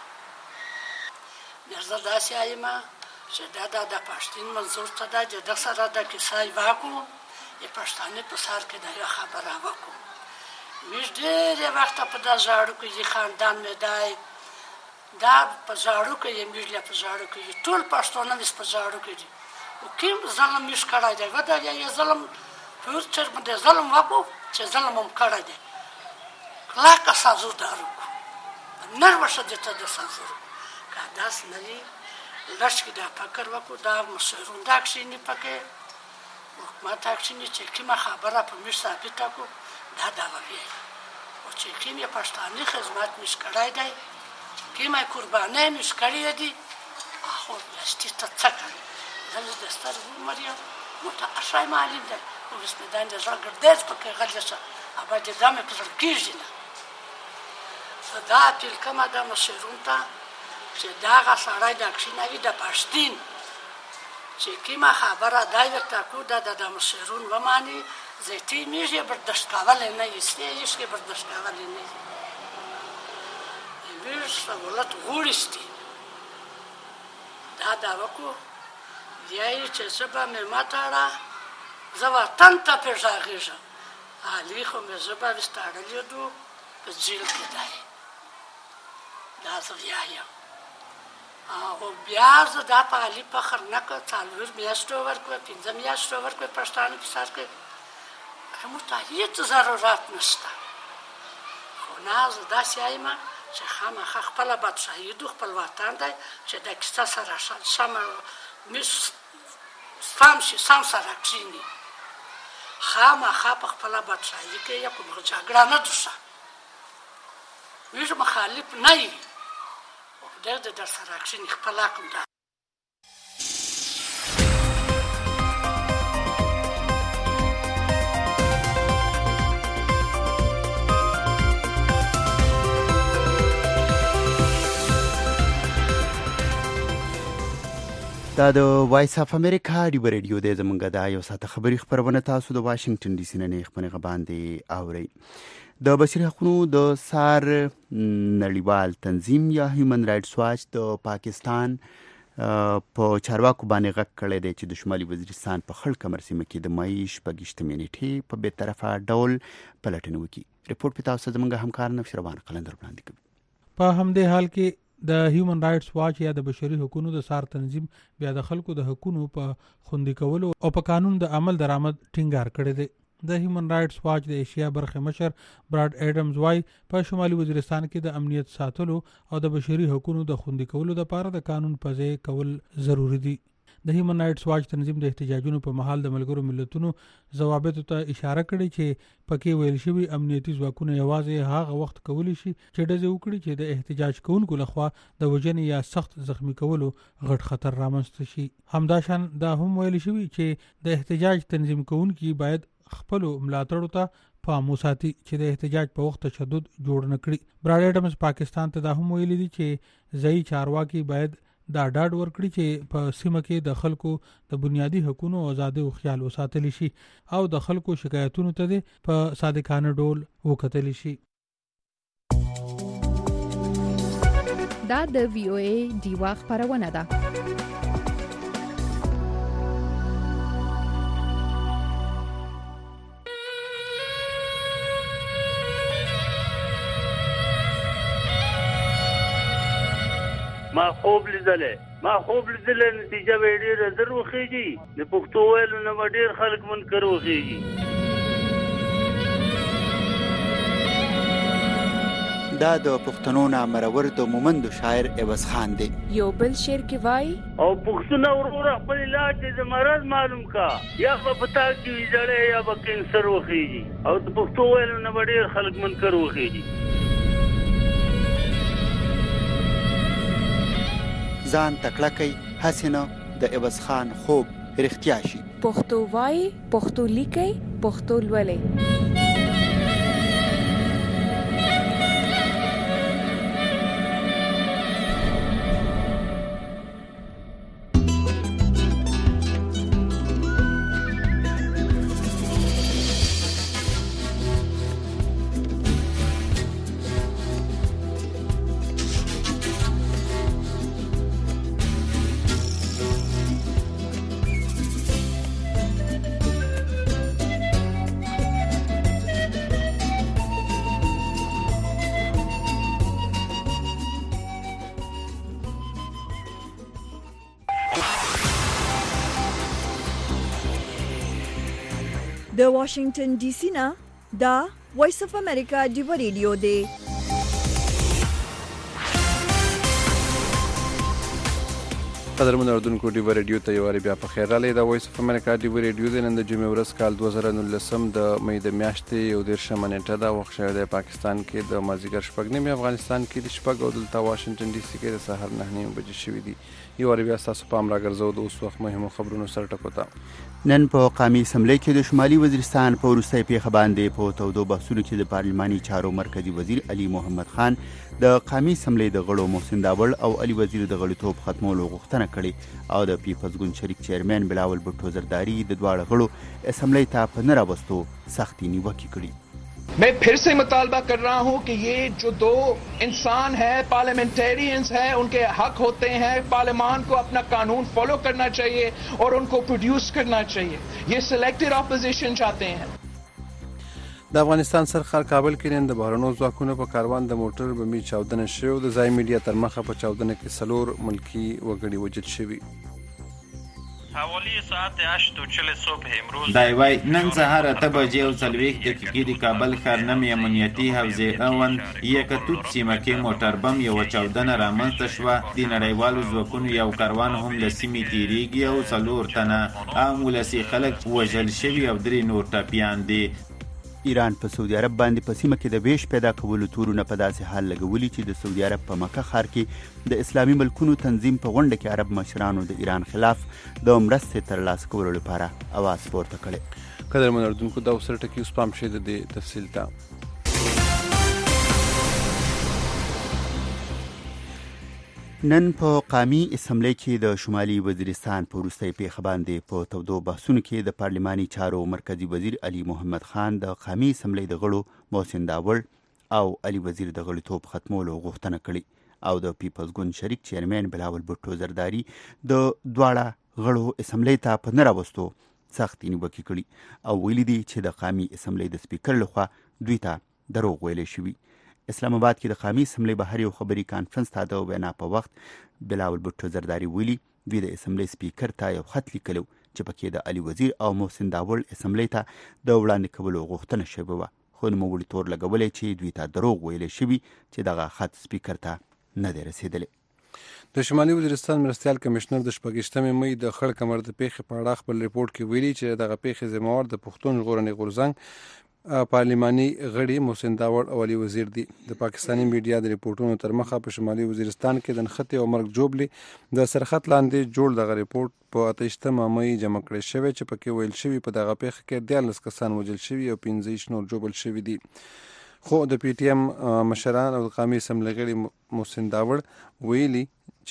Speaker 14: زه داسې وایم چې دا د پښتون منظور ته ده چې ده سره د کیسه وکړو د پښتانه په سر کې د یو خبره وکړو موږ ډېرې وخته په دا ژاړو کې چې خاندان مې دی دا په ژاړو کې یې موږ په ژاړو کې ټول پښتانه مې په ژاړو کې دي کوم ظلم موږ کړی دی ودا یې ظلم پر چر باندې ظلم وکړو چې ظلم هم کړی دی کلاکه سازودار وکړو نر وشه دې ته د سازور که داس نه وي لږ کې دا فکر وکړو دا مشرون دا کښېني پکې حکومت کښېني چې کومه خبره په موږ ثابته کړو دا ووایي او چې کوم یې پښتانه خدمت موږ کړی دی کومه قربانۍ موږ کړې دي خو یاستې ته څه کوي زه د ستر عمر یم متعشی معلم دی خو بسم الله د زړه ګردیز پکې غلی شه ابا دې دا مې په زړه کېږي نه دا اپیل کومه ده مشرون ته چې دغه سړی دا کښېنوي د پښتون چې کومه خبره دی ورته کړو دا د مشرون وماني زیتي موږ یې برداشت کولی نه یو هېڅ کې برداشت کولی نه موږ سهولت غوړېستي دا وکړو بیا یې چې ژبه مې ماتاړه زه وطن ته پې غږېږم علي خو مې ژبه وستاړلې دو په جیل کې دی دا زه وایم او بیا زه دا په علي فخر نه کړ 4 میاشتو ورکړه 5 میاشتو ورکړه پښتانه په سر کې موږ ته هېڅ ضرورت نشته خو نه زه داسې وایم چې خامخا خپله بادشاهي دو خپل وطن دی چې د کیسه سره سم شي سم سره کښېني خامخا په خپله بادشاهي کې یا کومه جګړه نه دوشه موږ مخالف نه یو خدای دې در سره کښېني خپل حکم ده
Speaker 3: دا د وایس اف امریکا ډیو ریډیو د زمونږ د یو ساعت خبري خبرونه تاسو د واشنگټن ډي سي نه خبرونه باندې اوري د بشري حقوقو د سار نړیوال تنظیم یا هیومن رائټس واچ د پاکستان په چارواکو باندې غږ کړی دی چې د شمالي وزیرستان په خړ کمر سیمه کې د مایش پګشت منیټي په بې طرفه ډول پلټنه وکړي رپورټ په تاسو زمونږ همکار نفسروان قلندر وړاندې کوي
Speaker 15: په همدې حال کې د هیومن رائټس واچ یا د بشري حقوقو د سار تنظیم بیا د خلکو د حقوقو په خوندي کولو او په قانون د عمل درآمد ټینګار کړی دی د هیومن رائټس واچ د ایشیا برخه مشر براډ ایډمز وايي په شمالي وزیرستان کې د امنیت ساتلو او د بشري حقوقو د خوندي کولو لپاره د قانون پځې کول ضروری دي د هیومن رائټس واچ تنظیم د احتجاجونو په محل د ملګرو ملتونو ضوابطو ته اشاره کړې چې پکې ویل شوی امنیتي ځواکونه یوازې هغه وخت کولی شي چې ډزې وکړي چې د احتجاج کوونکو لخوا د وژنې یا سخت زخمی کولو غټ خطر رامنځته شي همداشان دا هم ویل شوی چې د احتجاج تنظیم کوونکي باید خپل ملاتړو ته پام وساتي چې د احتجاج په وخت تشدد جوړ نه کړي براډ ایډمز پاکستان ته دا هم ویلي دي چې ځایي چارواکي باید دا ډاډ ورکړي چې په سیمه کې د خلکو د بنیادي حقوقو او آزادۍ خیال وساتل شي او د خلکو شکایتونو ته په صادقانه ډول وکتل شي
Speaker 7: دا د وی او ای دیوا خبرونه ده
Speaker 16: ما خوب لیدلې نتیجه به ډېره زر وخېږي د پښتو ویلو نه به ډېر خلک منکر وخېږي
Speaker 3: دا د پښتنو نامرور د مومند شاعر عوض خان دی
Speaker 17: یو بل شعر کې وای
Speaker 16: او پښتون ورور خپل علاج د مرض معلوم کا یا په پتا کې ویځړې یا به کینسر وخېږي او د پښتو ویلو نه به ډېر خلک منکر وخېږي
Speaker 3: ځان تکړه کوي حسینه د عوض خان خوب رښتیا شي
Speaker 17: پښتو وای پښتو لیکي پښتو لولي
Speaker 1: د واشنگټن ډي سي نه دا وایس اف امریکا ډیو ریډیو دی.
Speaker 2: قدرمن اردوونکو ډیو ریډیو ته یو بیا په خیر راغلی. د وایس اف امریکا ډیو ریډیو د نن د جمعې ورځ کال 2019 د مې د میاشتې 19 نیټه دا وخت شوی دی. پاکستان کې د مازدیګر 6:30، افغانستان کې د 6 او دلته واشنگټن ډي سي کې د سحر 9:30 بجې شوي دي. یو بیا تاسو پام راګرځو د اوس وخت مهمو خبرونو سره ټکو ته.
Speaker 3: نن په قومي اسمبلی کې د شمالي وزیرستان په وروستۍ پیښه باندې په تودو بحثونو کې د پارلماني چارو مرکزی وزیر علي محمد خان د قومي اسمبلی د غړو محسن داوړ او علي وزیر د غړیتوب ختمولو غوښتنه کړې او د پیپلز ګوند شریک چیرمن بلاول بټو زرداری د دواړو غړو اسمبلی ته په نه راوستو سختي نیوکې کړې.
Speaker 4: मैं फिर से मुतालबा कर रहा हूं कि ये जो दो इंसान हैं, पार्लियामेंटेरियंस हैं, उनके हक होते हैं. पार्लियामान को अपना कानून फॉलो करना चाहिए और उनको प्रोड्यूस करना चाहिए. ये सिलेक्टेड अपोजिशन चाहते हैं.
Speaker 2: د افغانستان سرخار کابل کې نن د بهرنیو ځواکونو په کاروان د موټر بمي چاودنه شوې. د ځای میډیا تر مخه په چاودنه کې 4 ملکی وګړي وجد شوي.
Speaker 5: حوالی ساعت 8:40 صبح امروز
Speaker 6: دایوای نن سهار 8:40 دقیقې د کابل ښار نم امنیتي حوزې اون یکتوت سیمه کې موټر بم یو چاودنه رامنځته شوه. د نړیوالو ځواکونو یو کاروان هم له سیمې تیریږي او 4 تنه عام ولسي خلک وژل شوي او 3 نور ټپیان دي.
Speaker 3: ایران په سعودي عرب باندې په سیمه کې د ویش پیدا کولو تورونه په داسې حال لګولي چې د سعودي عرب په مکه ښار کې د اسلامي ملکونو تنظیم په غونډه کې عرب مشرانو د ایران خلاف د مرستې ترلاسه کولو لپاره اواز پورته کړی.
Speaker 2: قدرمن اردوونکو دا وسره ټکی اوس پام شي د تفصیل ته.
Speaker 3: نن په قومي اسمبلی کې د شمالي وزیرستان په وروستۍ پیښه باندې په تودو بحثونو کې د پارلماني چارو مرکزی وزیر علي محمد خان د قومي اسمبلی د غړو محسن داوړ او علي وزیر د غړیتوب ختمولو غوښتنه کړې او د پیپلز ګوند شریک چیرمن بلاول بټو زرداری د دواړه غړو اسمبلی ته په نه راوستو سختي نیوکې کړې او ویلي دي چې د قومي اسمبلی د سپیکر لخوا دوی ته دروغ ویلې شوي. اسلام آباد کې د قومي اسمبلی بهر یو خبري کانفرنس ته د وینا په وخت بلاول بټو زرداری ویلي دوی د اسمبلی سپیکر ته یو خط لیکلو چې پکې د علي وزیر او محسن داوړ اسمبلی ته د وړاندې کولو غوښتنه شوې وه، خو نوموړي تور لګولی چې دوی ته دروغ ویلې شوي چې دغه خط سپیکر ته نه دی رسېدلی.
Speaker 2: د شمالي وزیرستان مرستیال کمشنر د 28 مې د خړ کمر د پیښې په اړه خپل ریپورت کې ویلي چې دغه پیښې ذمہوار د پښتون ژغورنې غورځنګ پارلماني غړي محسن داوړ او علي وزیر دي. د پاکستاني میډیا د ریپورتونو تر مخه په شمالي وزیرستان کې د نښتې او مرګ جوړلي د سرخط لاندې جوړ دغه ریپورت په 28 مې جمع کړی شوی چې پکې ویل شوی په دغه پیښه کې 14 کسان وژل شوي او 15 نور ژوبل شوي دي. خو د پی ټی ایم مشران او قومي اسمبلی غړي محسن داوړ ویلي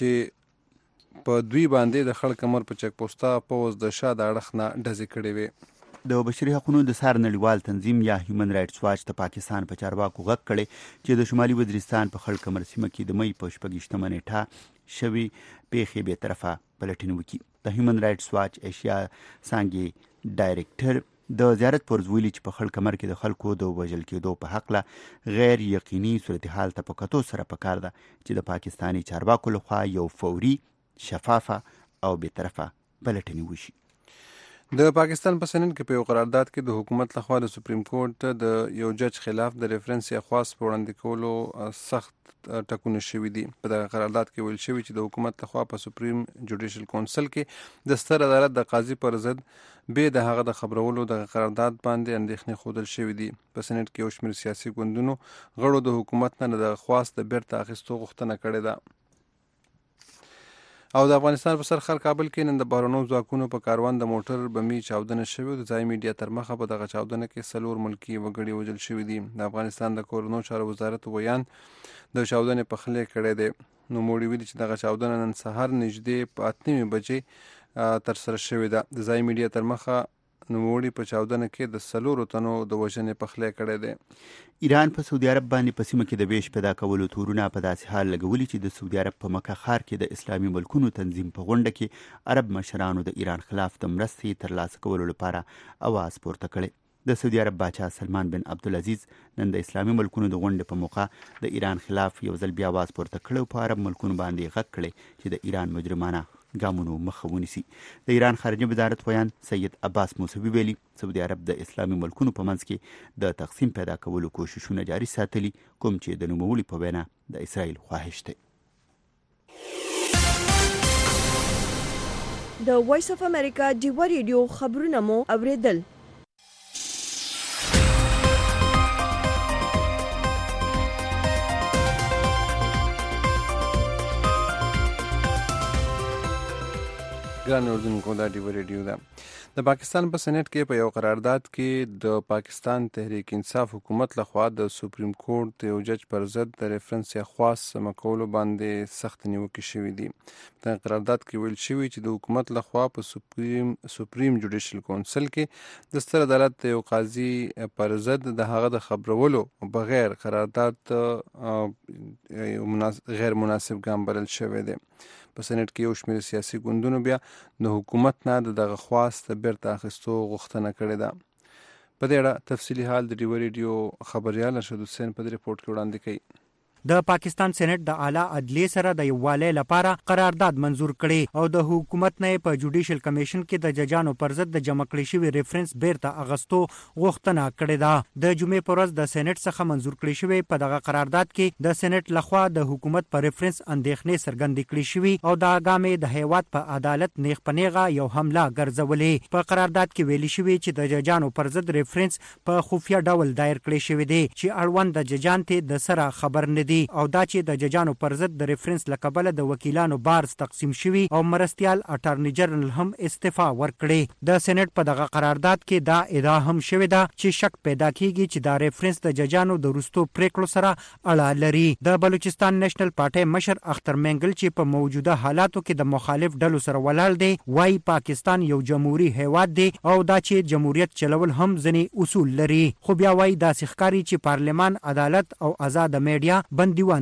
Speaker 2: چې په دوی باندې د خړ کمر په چک پوسټا پوز د شاده اړخ نه ډزې کړې وي.
Speaker 3: د بشري حقوقو د سار نړیوال تنظیم یا هیومن رائټس واچ د پاکستان په چارواکو غږ کړی چې د شمالي وزیرستان په خړ کمر سیمه کې د مې په 28 نیټه شوي پیښې به طرفه پلټنه وکړي. د هیومن رائټس واچ ایشیا څانګې ډایریکټر د زیارت پرز ویلي چې په خړ کمر کې د خلکو د وژل کېدو په حق له غیر یقیني صورتحال ته په کتو سره پکار ده چې د پاکستاني چارواکو لخوا یو فوري، شفافه او بې طرفه پلټنې وشي.
Speaker 2: د پاکستان په سنن کې په یو قرارداد کې د حکومت لخوا د سپریم کورټ د یو جج خلاف د ریفرنس یا خواست په وړاندې کولو سخت ټکونه شوي دي. په دغه قرارداد کې ویل شوي چې د حکومت لخوا په سپریم جوډیشل کونسل کې د ستر عدالت د قاضي پر ضد به د هغه د خبرولو د قرارداد باندې اندېښنې ښودل شوي دي. په سنټ کې یو شمېر سیاسي ګوندونو غړو د حکومت نه د خواست د بیرته اخیستو غوښتنه کړې ده. او د افغانستان په سرخر کابل کې نن د بهرنیو ځواکونو په کاروان د موټر بمي چاودنه شوې. د ځای میډیا تر مخه په دغه چاودنه کې 4 ملکی وګړي وژل شوي دي. د افغانستان د کورونو چارو وزارت ویان د چاودنې په خله کړی دی. نوموړي ویلي چې دغه چاودنه نن سهار نږدې په 8 بجې تر سره شوې ده. د ځای میډیا تر مخه نوموړي په چاودنه کې د 4 تنو د وژنې په خله کړی دی.
Speaker 3: ایران په سعودي عرب باندې په سیمه کې د ویش پیدا کولو تورونه په داسې حال لګولي چې د سعودي عرب په مکه ښار کې د اسلامي ملکونو تنظیم په غونډه کې عرب مشرانو د ایران خلاف د مرستې ترلاسه کولو لپاره اواز پورته کړی. د سعودي عرب باچا سلمان بن عبدالعزیز نن د اسلامي ملکونو د غونډې په موقع د ایران خلاف یو ځل بیا اواز پورته کړی او په عرب ملکونو باندې غږ کړی چې د ایران مجرمانه ګامونو مخه ونیسي. د ایران خارجه وزارت ویان سید عباس موسوي ویلي سعودي عرب د اسلامي ملکونو په منځ کې د تقسیم پیدا کولو کوششونه جاري ساتلي، کوم چې د نوموړي په وینا د اسرائیل خواهش دی.
Speaker 1: د وایس اف امریکا ډیوا ریډیو خبرونه مو اوریدل.
Speaker 2: ګران اوردونکو دا ډیوا ریډیو ده. د پاکستان په سېنات کې په یو قرارداد کې د پاکستان تحریک انصاف حکومت لخوا د سپریم کورټ د یو جج پر ضد د ریفرنس یا خواص سمکولو باندې سخت نیوکې شوې دي. د قرارداد کې ویل شوي چې د حکومت لخوا په سپریم جوډیشل کونسل کې د ستر عدالت د یو قاضي پر ضد د هغه د خبرولو بغیر قرارداد غیر مناسب ګام بلل شوی دی. په سېنات کې یو شمېر سیاسي ګوندونو بیا د حکومت نه دغه خواست بیرته اخیستو غوښتنه کړې ده. په دې اړه تفصیلي حال د ډیوا ریډیو خبريال ارشد حسین په دې رپورټ کې وړاندې کوي.
Speaker 18: د پاکستان سېنات د اعلی عدلیې سره د یووالي لپاره قرارداد منزور کړي او د حکومت نه په جوډیشل کمیشن کې د ججانو پر ضد د جمع کړي شوی ریفرنس بیرته اغستو غوښتنه کړې ده. د جمعې پر ورځ د سېنات څخه منزور کړي شوی په دغه قرارداد کې د سېنات لخوا د حکومت پر ریفرنس اندېښنې څرګندې کړې شوی او د اګامې د هیواد په عدالت نیغ پنیغه یو حمله ګرځولې. په قرارداد کې ویلي شوی چې د ججانو پر ضد ریفرنس په خفیه ډول دایر کړی شوی دی چې اړوند د ججان ته د سره خبر نه دی او دا چې د ججانو پر ضد د ریفرنس لقبله د وکیلانو بارز تقسیم شوی او مرستیال اټارنی جنرال هم استعفا ورکړي. د سېنات په دغه قرارداد کې دا ادعا هم شوې ده چې شک پیدا کیږي چې دا ریفرنس د ججانو د وروستو پریکړو سره اړه لري. د بلوچستان نېشنل پارټي مشر اختر منګل چې په موجوده حالاتو کې د مخالف ډلو سره ولاړ دی وايي پاکستان یو جمهوریت هیواد دی او دا چې جمهوریت چلول هم ځینې اصول لري. خو بیا وايي داسې ښکاري چې پارلمان، عدالت او آزاد میډیا بندیوان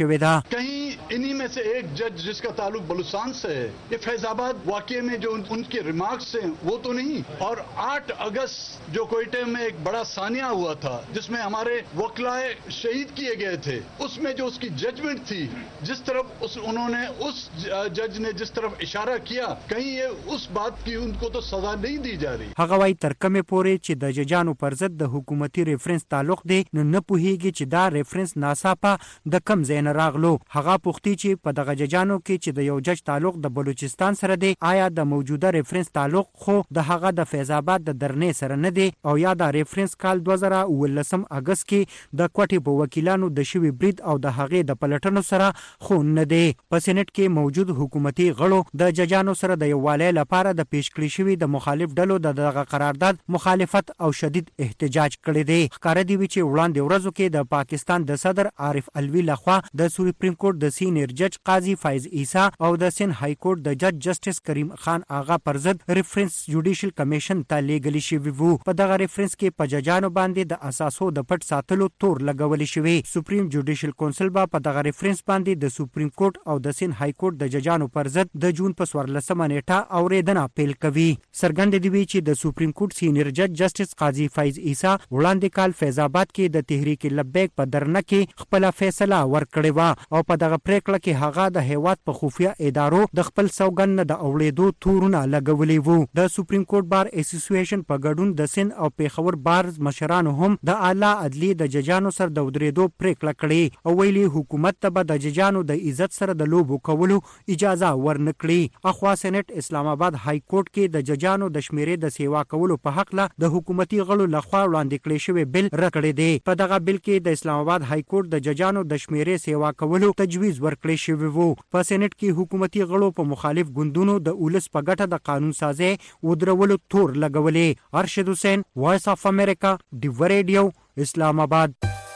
Speaker 19: कहीं इन्हीं में से एक जज जिसका ताल्लुक बलूचिस्तान से है, ये फैजाबाद वाकये में जो उनके रिमार्क्स हैं वो तो नहीं, और 8 अगस्त जो कोयटे में एक बड़ा सानिया हुआ था जिसमें हमारे वकलाए शहीद किए गए थे, उसमें जो उसकी जजमेंट थी, जिस तरफ उन्होंने उस जज ने जिस तरफ इशारा किया, कहीं ये उस बात की उनको तो सजा नहीं दी जा रही.
Speaker 18: هغه وايي تر کومه پورې چې د ججانو پر ضد د حکومتي ریفرنس تعلق دی نو نه پوهیږي چې دا ریفرنس ناڅاپه د کم ځای نه راغلو. هغه پوښتنه چې په دغه ججانو کې چې د یو جج تعلق د بلوچستان سره دی آیا د موجوده ریفرنس تعلق خو د هغه د فیض آباد د درنې سره نه دی او یا د ریفرنس کال 2019 اگست کې د کوټې په وکیلانو د شوی برید او د هغې د پلټنو سره خو نه دی. په سېنات کې موجود حکومتي غړو د ججانو سره د یووالي لپاره د پیش کړی شوی د مخالف ډلو د دغه قرارداد مخالفت او شدید احتجاج کړی دی. ښکاره دی چې وړاندې ورځو کې د پاکستان د صدر عارف الوی لخوا د سپریم کورټ د سینیئر جج قاضي فایز عیسی او د سند های کورټ د جج جسټس کریم خان آغا پر ضد ریفرنس جوډیشل کمیشن ته لیږلی شوی وو. په دغه ریفرنس کې په ججانو باندې د اساسو د پټ ساتلو تور لګولې شوی. سپریم جوډیشل کونسل به په دغه ریفرنس باندې د سپریم کورټ او د سند های کورټ د ججانو پر ضد د جون په 14 نیټه اوریدنه پیل کوي. سرګند دی چې د سپریم کورټ سینیئر جج جسټس قاضي فایز عیسی وړاندې کال فیض آباد کې د تحریک لبیک په درنه کې خپل فیصله ورکړې و او په دغه پریکړه کې هغه د هیواد په خفیه ادارو د خپل سوګند نه د اوړېدو تورونه لګولې وو. د سپریم کورټ بار اسوسییشن په ګډون د سند او پیښور بار مشرانو هم د اعلی عدلیې د ججانو سره د ودرېدو پریکړه کړې او ویلي حکومت ته به د ججانو د عزت سره د لوبو کولو اجازه ورنکړي. اخوا سېنات اسلام آباد های کورټ کې د ججانو د شمیرې د سیوا کولو په حق له د حکومتي غړو لخوا وړاندې کړی شوی بل رد کړی دی. په دغه بل کې د اسلام آباد های کورټ د ججانو د شمیرې سیوا کولو تجویز ورکړی شوی وو. په سېنات کې حکومتي غړو په مخالف ګوندونو د اولس په ګټه د قانون سازي ودرولو تور لګولې. ارشد حسین، وایس اف امریکا، ډیوا ریډیو، اسلام آباد.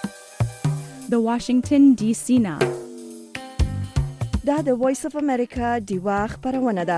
Speaker 17: د واشنگټن ډي سي نه
Speaker 1: دا د وایس اف امریکا ډیوا خبرونه ده.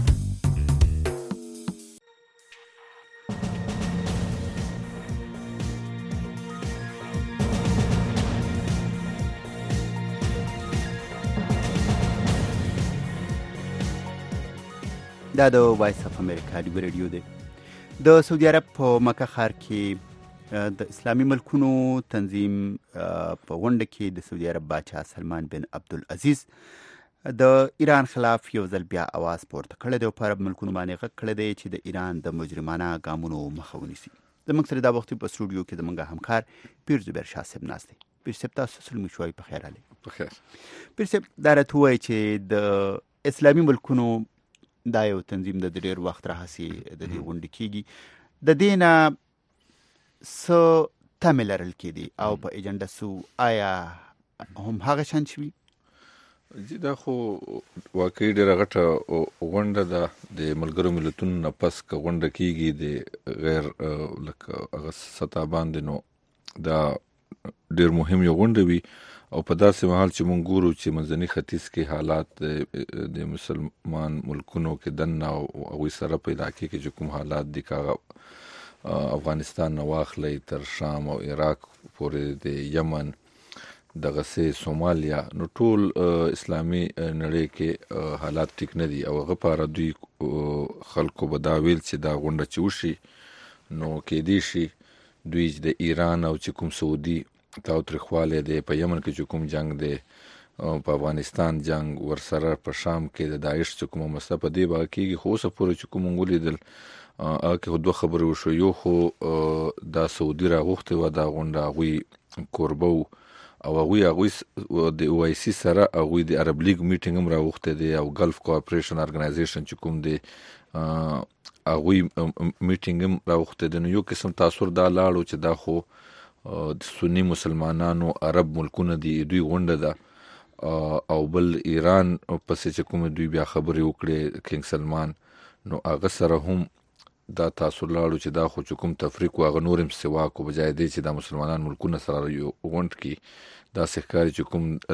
Speaker 3: دا د وایس اف امریکا ډیوا ریډیو دی. د سعودي عرب په مکه ښار کې د اسلامي ملکونو تنظیم په غونډه کې د سعودي عرب باچا سلمان بن عبدالعزیز د ایران خلاف یو ځل بیا اواز پورته کړی دی او په عرب ملکونو باندې غږ کړی دی چې د ایران د مجرمانه ګامونو مخه ونیسي. زموږ سره دا وخت په سټوډیو کې زموږ همکار پیر زبیر شاه صاحب ناست دی. پیر صاحب تاسو سلمي شوي په خیر علي.
Speaker 2: په خیر.
Speaker 3: پیر صاحب دا راته وایي چې د اسلامي ملکونو دا یو تنظیم د ډېر وخت راهیسې د دې غونډې کېږي، د دې نه څه تمې لرل کېدي او په ایجنډا سو آیا هم هغه شان شوي؟
Speaker 20: جی دا خو واقعي ډېره غټه غونډه ده. د ملګرو ملتونو نه پس که غونډه کېږي د غیر لکه هغه سطح باندې، نو دا ډېر مهم یو غونډه وي. او په داسې مهال چې مونږ ګورو چې منځني ختیځ کې حالات د مسلمان ملکونو کې دننه او هغوی سره په علاقې کې چې کوم حالات دي، که افغانستان نه واخلی تر شام او عراق پورې، د یمن دغسې سومالیا، نو ټول اسلامي نړۍ کې حالات ټیک نه دي. او هغه په اړه دوی خلکو به دا ویل چې دا غونډه چې وشي نو کېدی شي دوی د ایران او چې کوم سعودي تاوتریخوالی دی، په یمن کې چې کوم جنگ دی، په افغانستان جنگ، ورسره په شام کې د داعش چې کومه مسله په دې به کېږي. خو اوسه پورې چې کوم موږ ولیدل هغه کې خو دوه خبرې وشو. یو خو دا سعودي راغوښتې وه دا غونډه، هغوی کوربه وو او هغوی د او آی سی سره هغوی د عرب لیگ میټینګ هم راغوښتی دی او ګلف کوآپریشن ارګنایزیشن چې کوم دی هغوی میټینګ هم راغوښتی دی. نو یو قسم تاثر دا لاړو چې دا خو د سني مسلمانانو عرب ملکونه دي، دوی غونډه ده. او بل ایران پسې چې کوم دوی بیا خبرې وکړې کینګ سلمان، نو هغه سره هم دا تاثر لاړو چې دا خو چې کوم تفریق و هغه نور هم سواک و، بجای دی چې دا مسلمانان ملکونه سره یو غونډ کړي. داسې ښکاري چې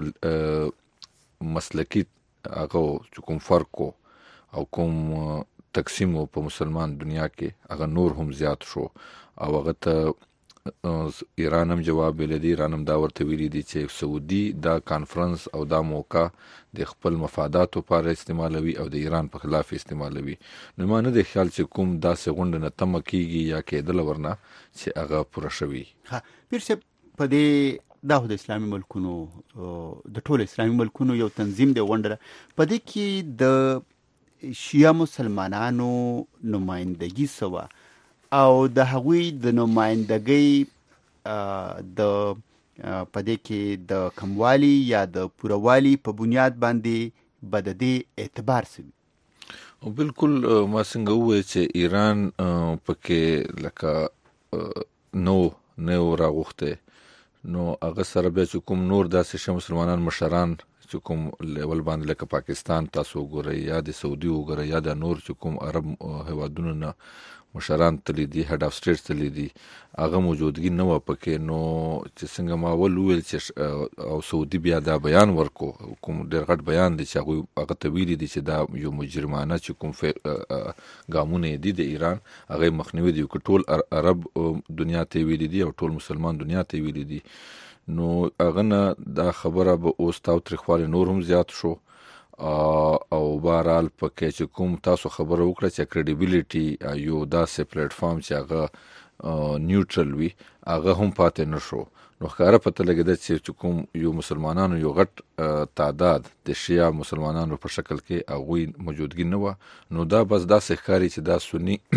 Speaker 20: کوم مسلکي هغه چې کوم فرق و او کوم تقسیم و په مسلمان دنیا کې هغه نور هم زیات شو. او هغه ته ایران هم جواب ویلی دی. ایران هم دا ورته ویلي دي چې سعودي دا کانفرنس او دا موقع د خپل مفاداتو لپاره استعمالوي او د ایران په خلاف استعمالوي. نو ما نه دی خیال چې کوم داسې غونډه نه تمه کېږي یا کېدله ورنه چې هغه پوره شوي.
Speaker 3: پیر صاحب په دې دا خو د اسلامي ملکونو د ټولو اسلامي ملکونو یو تنظیم دی غونډه ده، په دې کې د شیعه مسلمانانو نمایندګي سوه او د هغوی د نمایندګۍ د په دې کې د کموالي یا د پوروالي په بنیاد باندې به د دې اعتبار سوي.
Speaker 20: بالکل ما څنګه ووایه چې ایران پکې لکه نو راغوښتی، نو هغه سره بیا چې کوم نور داسې شه مسلمانان مشران چې کوم لیول باندې لکه پاکستان تاسو وګورئ یا د سعودي وګورئ یا د نور چې کوم عرب هیوادونو نه مشران تللی دي، هیډ اف سټیټ تللی دي، هغه موجودګي نه وه پکې. نو چې څنګه ما اول وویل چې او سعودي بیا دا بیان ورکو، کوم ډېر غټ بیان دی چې هغوی هغه ته ویلي دي چې دا یو مجرمانه چې کوم ګامونه یې دي د ایران هغه یې مخنیوي دي، که ټول عرب دنیا ته یې ویلي دي او ټول مسلمان دنیا ته یې ویلي دي. نو هغه نه دا خبره به اوس تاوتریخوالی نور هم زیات شو. او بهرحال پکې چې کوم تاسو خبره وکړه چې کریډیبیلیټي یو داسې پلیټفارم چې هغه نیوټرل وي هغه هم پاتې نه شو. نو ښکاره پته لګېده چې کوم یو مسلمانانو یو غټ تعداد د شیعه مسلمانانو په شکل کې هغوی موجودګي نه وه. نو دا بس داسې ښکاري چې دا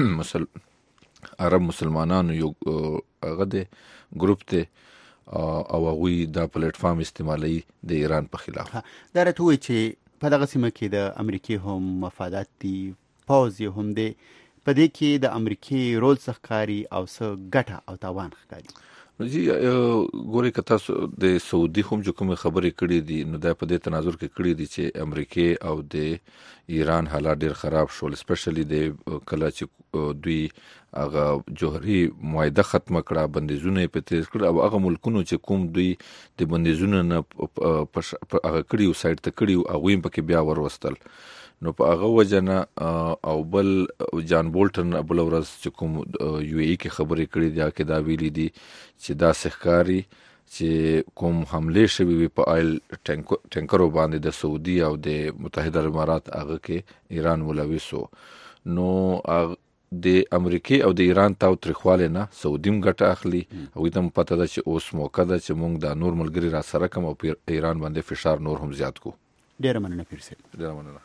Speaker 20: سني عرب مسلمانانو یو هغه دی ګروپ دی او هغوی دا پلیټفارم استعمالوي د ایران په خلاف.
Speaker 3: دا راته ووایي چې په دغه سیمه کې د امریکې هم مفادات دي، پوځ یې هم دی، په دې کې د امریکې رول څه ښکاري او څه ګټه او تاوان ښکاري؟
Speaker 20: جی ګورئ که تاسو د سعودي هم چې کومې خبرې کړې دي نو دا په دې تناظر کې کړې دي چې امریکې او د ایران حالات ډېر خراب شول، اسپیشلی د کله چې دوی هغه جوهري معاهده ختمه کړه، بندیزونه یې په تیز کړه او هغه ملکونو چې کوم دوی د بندیزونو نه هغه کړي و سایډ ته کړي و هغوی هم پکې بیا وروستل. نو په هغه وجه نه او بل جان بولټن بله ورځ چې کوم یو ای کې خبرې کړي دي هغه کې دا ویلي دي چې داسې ښکاري چې کوم حملې شوي وي په آیل ټینکرو باندې د سعودي او د متحده امارات هغه کې ایران ملوث و. نو د امریکې او د ایران تاوتریخوالی نه سعودي هم ګټه اخلي، هغوی ته هم پته ده چې اوس موقع ده چې موږ دا نور ملګري را سره کم او په ایران باندې فشار نور هم زیات کو.
Speaker 3: ډیره مننه پیرسه.
Speaker 20: ډیره مننه.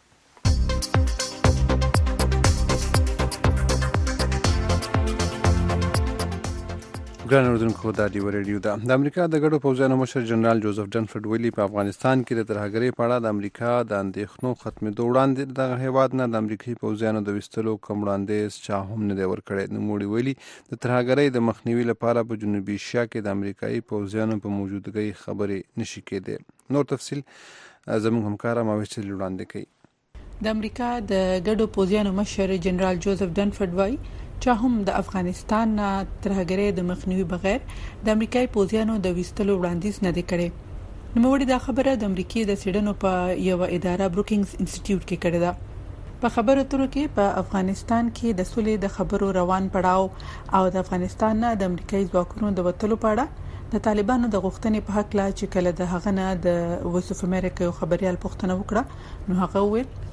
Speaker 2: ګران اردوونکو دا دی ریډیو ده. د امریکا د ګډو پوځیانو مشر جنرال جوزف ډنفورد ویلي په افغانستان کې د ترهګرۍ په اړه د امریکا د اندېښنو ختمېدو وړاندې دغه هیواد نه د امریکایي پوځیانو د ویستلو کوم وړاندیز چا هم نه دی ورکړی. نوموړي ویلي د ترهګرۍ د مخنیوي لپاره په جنوبي ایشیا کې د امریکایي پوځیانو په موجودګۍ خبرې نشي کېدی. نور تفصیل زموږ همکاره ماویچل وړاندې کوي.
Speaker 13: د امریکا د ګډو پوځیانو مشر جنرال جوزف ډنفورد وایي چې هم د افغانستان نه ترهګرۍ د مخنیوي بغیر د امریکایي پوځیانو د ویستلو وړاندیز نه دی کړی. نوموړي دا خبره د امریکای د څېړنو په یو اداره بروکینګز انسټیټیوټ کې کړې ده. په خبرو اترو کې په افغانستان کې د سولې د خبرو روان پړاو او د افغانستان نه د امریکایي ځواکونو د وټلو په اړه د طالبانو د غوښتنې په حق لا چې کله د هغه نه د وایس اف امریکا یو خبريال پوښتنه وکړه نو هغه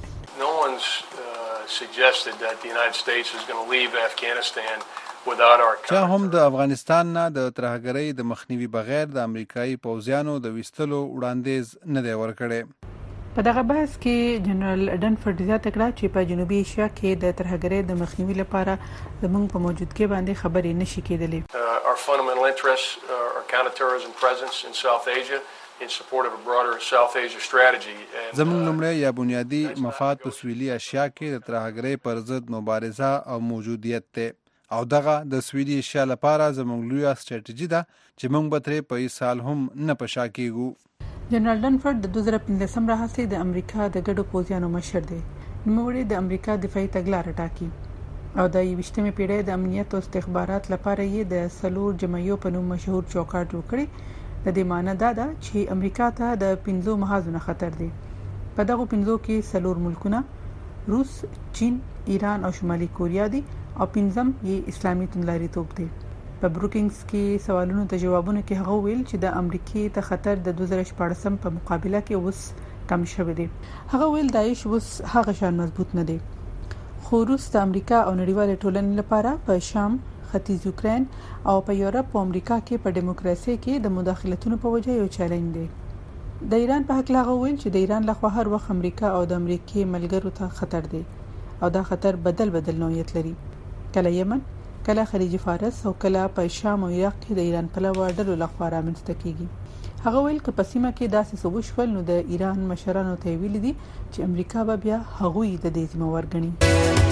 Speaker 13: وویل
Speaker 21: suggested that the United States is going to leave Afghanistan without our
Speaker 2: چا هم د افغانستان نه د ترهګرۍ د مخنیوي بغیر د امریکایي پوځیانو د ویستلو وړاندیز نه دی ورکړی.
Speaker 13: په دغه بحث کې جنرال ډنفورد زیاته کړه چې په جنوبي ایشیا کې د ترهګرۍ د مخنیوي لپاره زموږ په موجودګۍ باندې خبرې نشي کېدلې.
Speaker 21: Our fundamental interests are counterterrorism presence in South Asia in support of a broader South Asia strategy.
Speaker 2: زموږ لومړی یا بنیادی مفاد په سویلي اشیا کې د ترهګرۍ پر ضد مبارزه او موجودیت ته او دغه د سویلي اشیا لپاره زموږ لویه ستراتیژي ده چې موږ به ترې په سال هم نه پشا کیږو.
Speaker 13: جنرال ډنفورد د 2015 راهیسې د امریکا د ګډو پوځیانو مشر دی. نوموړي د امریکا دفاعي تګلارې ټاکي او د 21مې پیړۍ د امنیت او استخبارات لپاره یې د سلور جمعیو په نوم مشهور چوکاټ جوړ کړی. د دې معنی دا ده چې امریکا ته د 5 محاذونو خطر دی. په دغه 5 کې سلور ملکونه روس، چین، ایران او شمالي کوریا دي او 5م یې اسلامي توندلاریتوب دی. په بروکینګز کې سوالونو ته جوابونه کې هغه ویل چې د امریکای ته خطر د 2014 په مقابله کې اوس کم شوی دی. هغه ویل داعش اوس هغه شان مضبوط نه دی. خو روس د امریکا او نړیوال ټولنې لپاره په شام، ختیځ یوکرين او په یورپ او امریکا کې په دیموکراسي کې د مداخلتونو په وجه یو چیلنج دی. د ایران په حق لاغه ویل چې د ایران لخوا هر وخت امریکا او د امریکای ملګرو ته خطر دی او دا خطر بدل نوعیت لري. کله یمن، کله خلیج فارس او کله په شام او عراق کې د ایران په لور ډلو لخوا رامنځته کیږي. هغه ویل چې په سیمه کې داسې څه وشول نو د ایران مشرانو ته ویل دي چې امریکا به بیا هغوی د دې ذمہ وار ګڼي.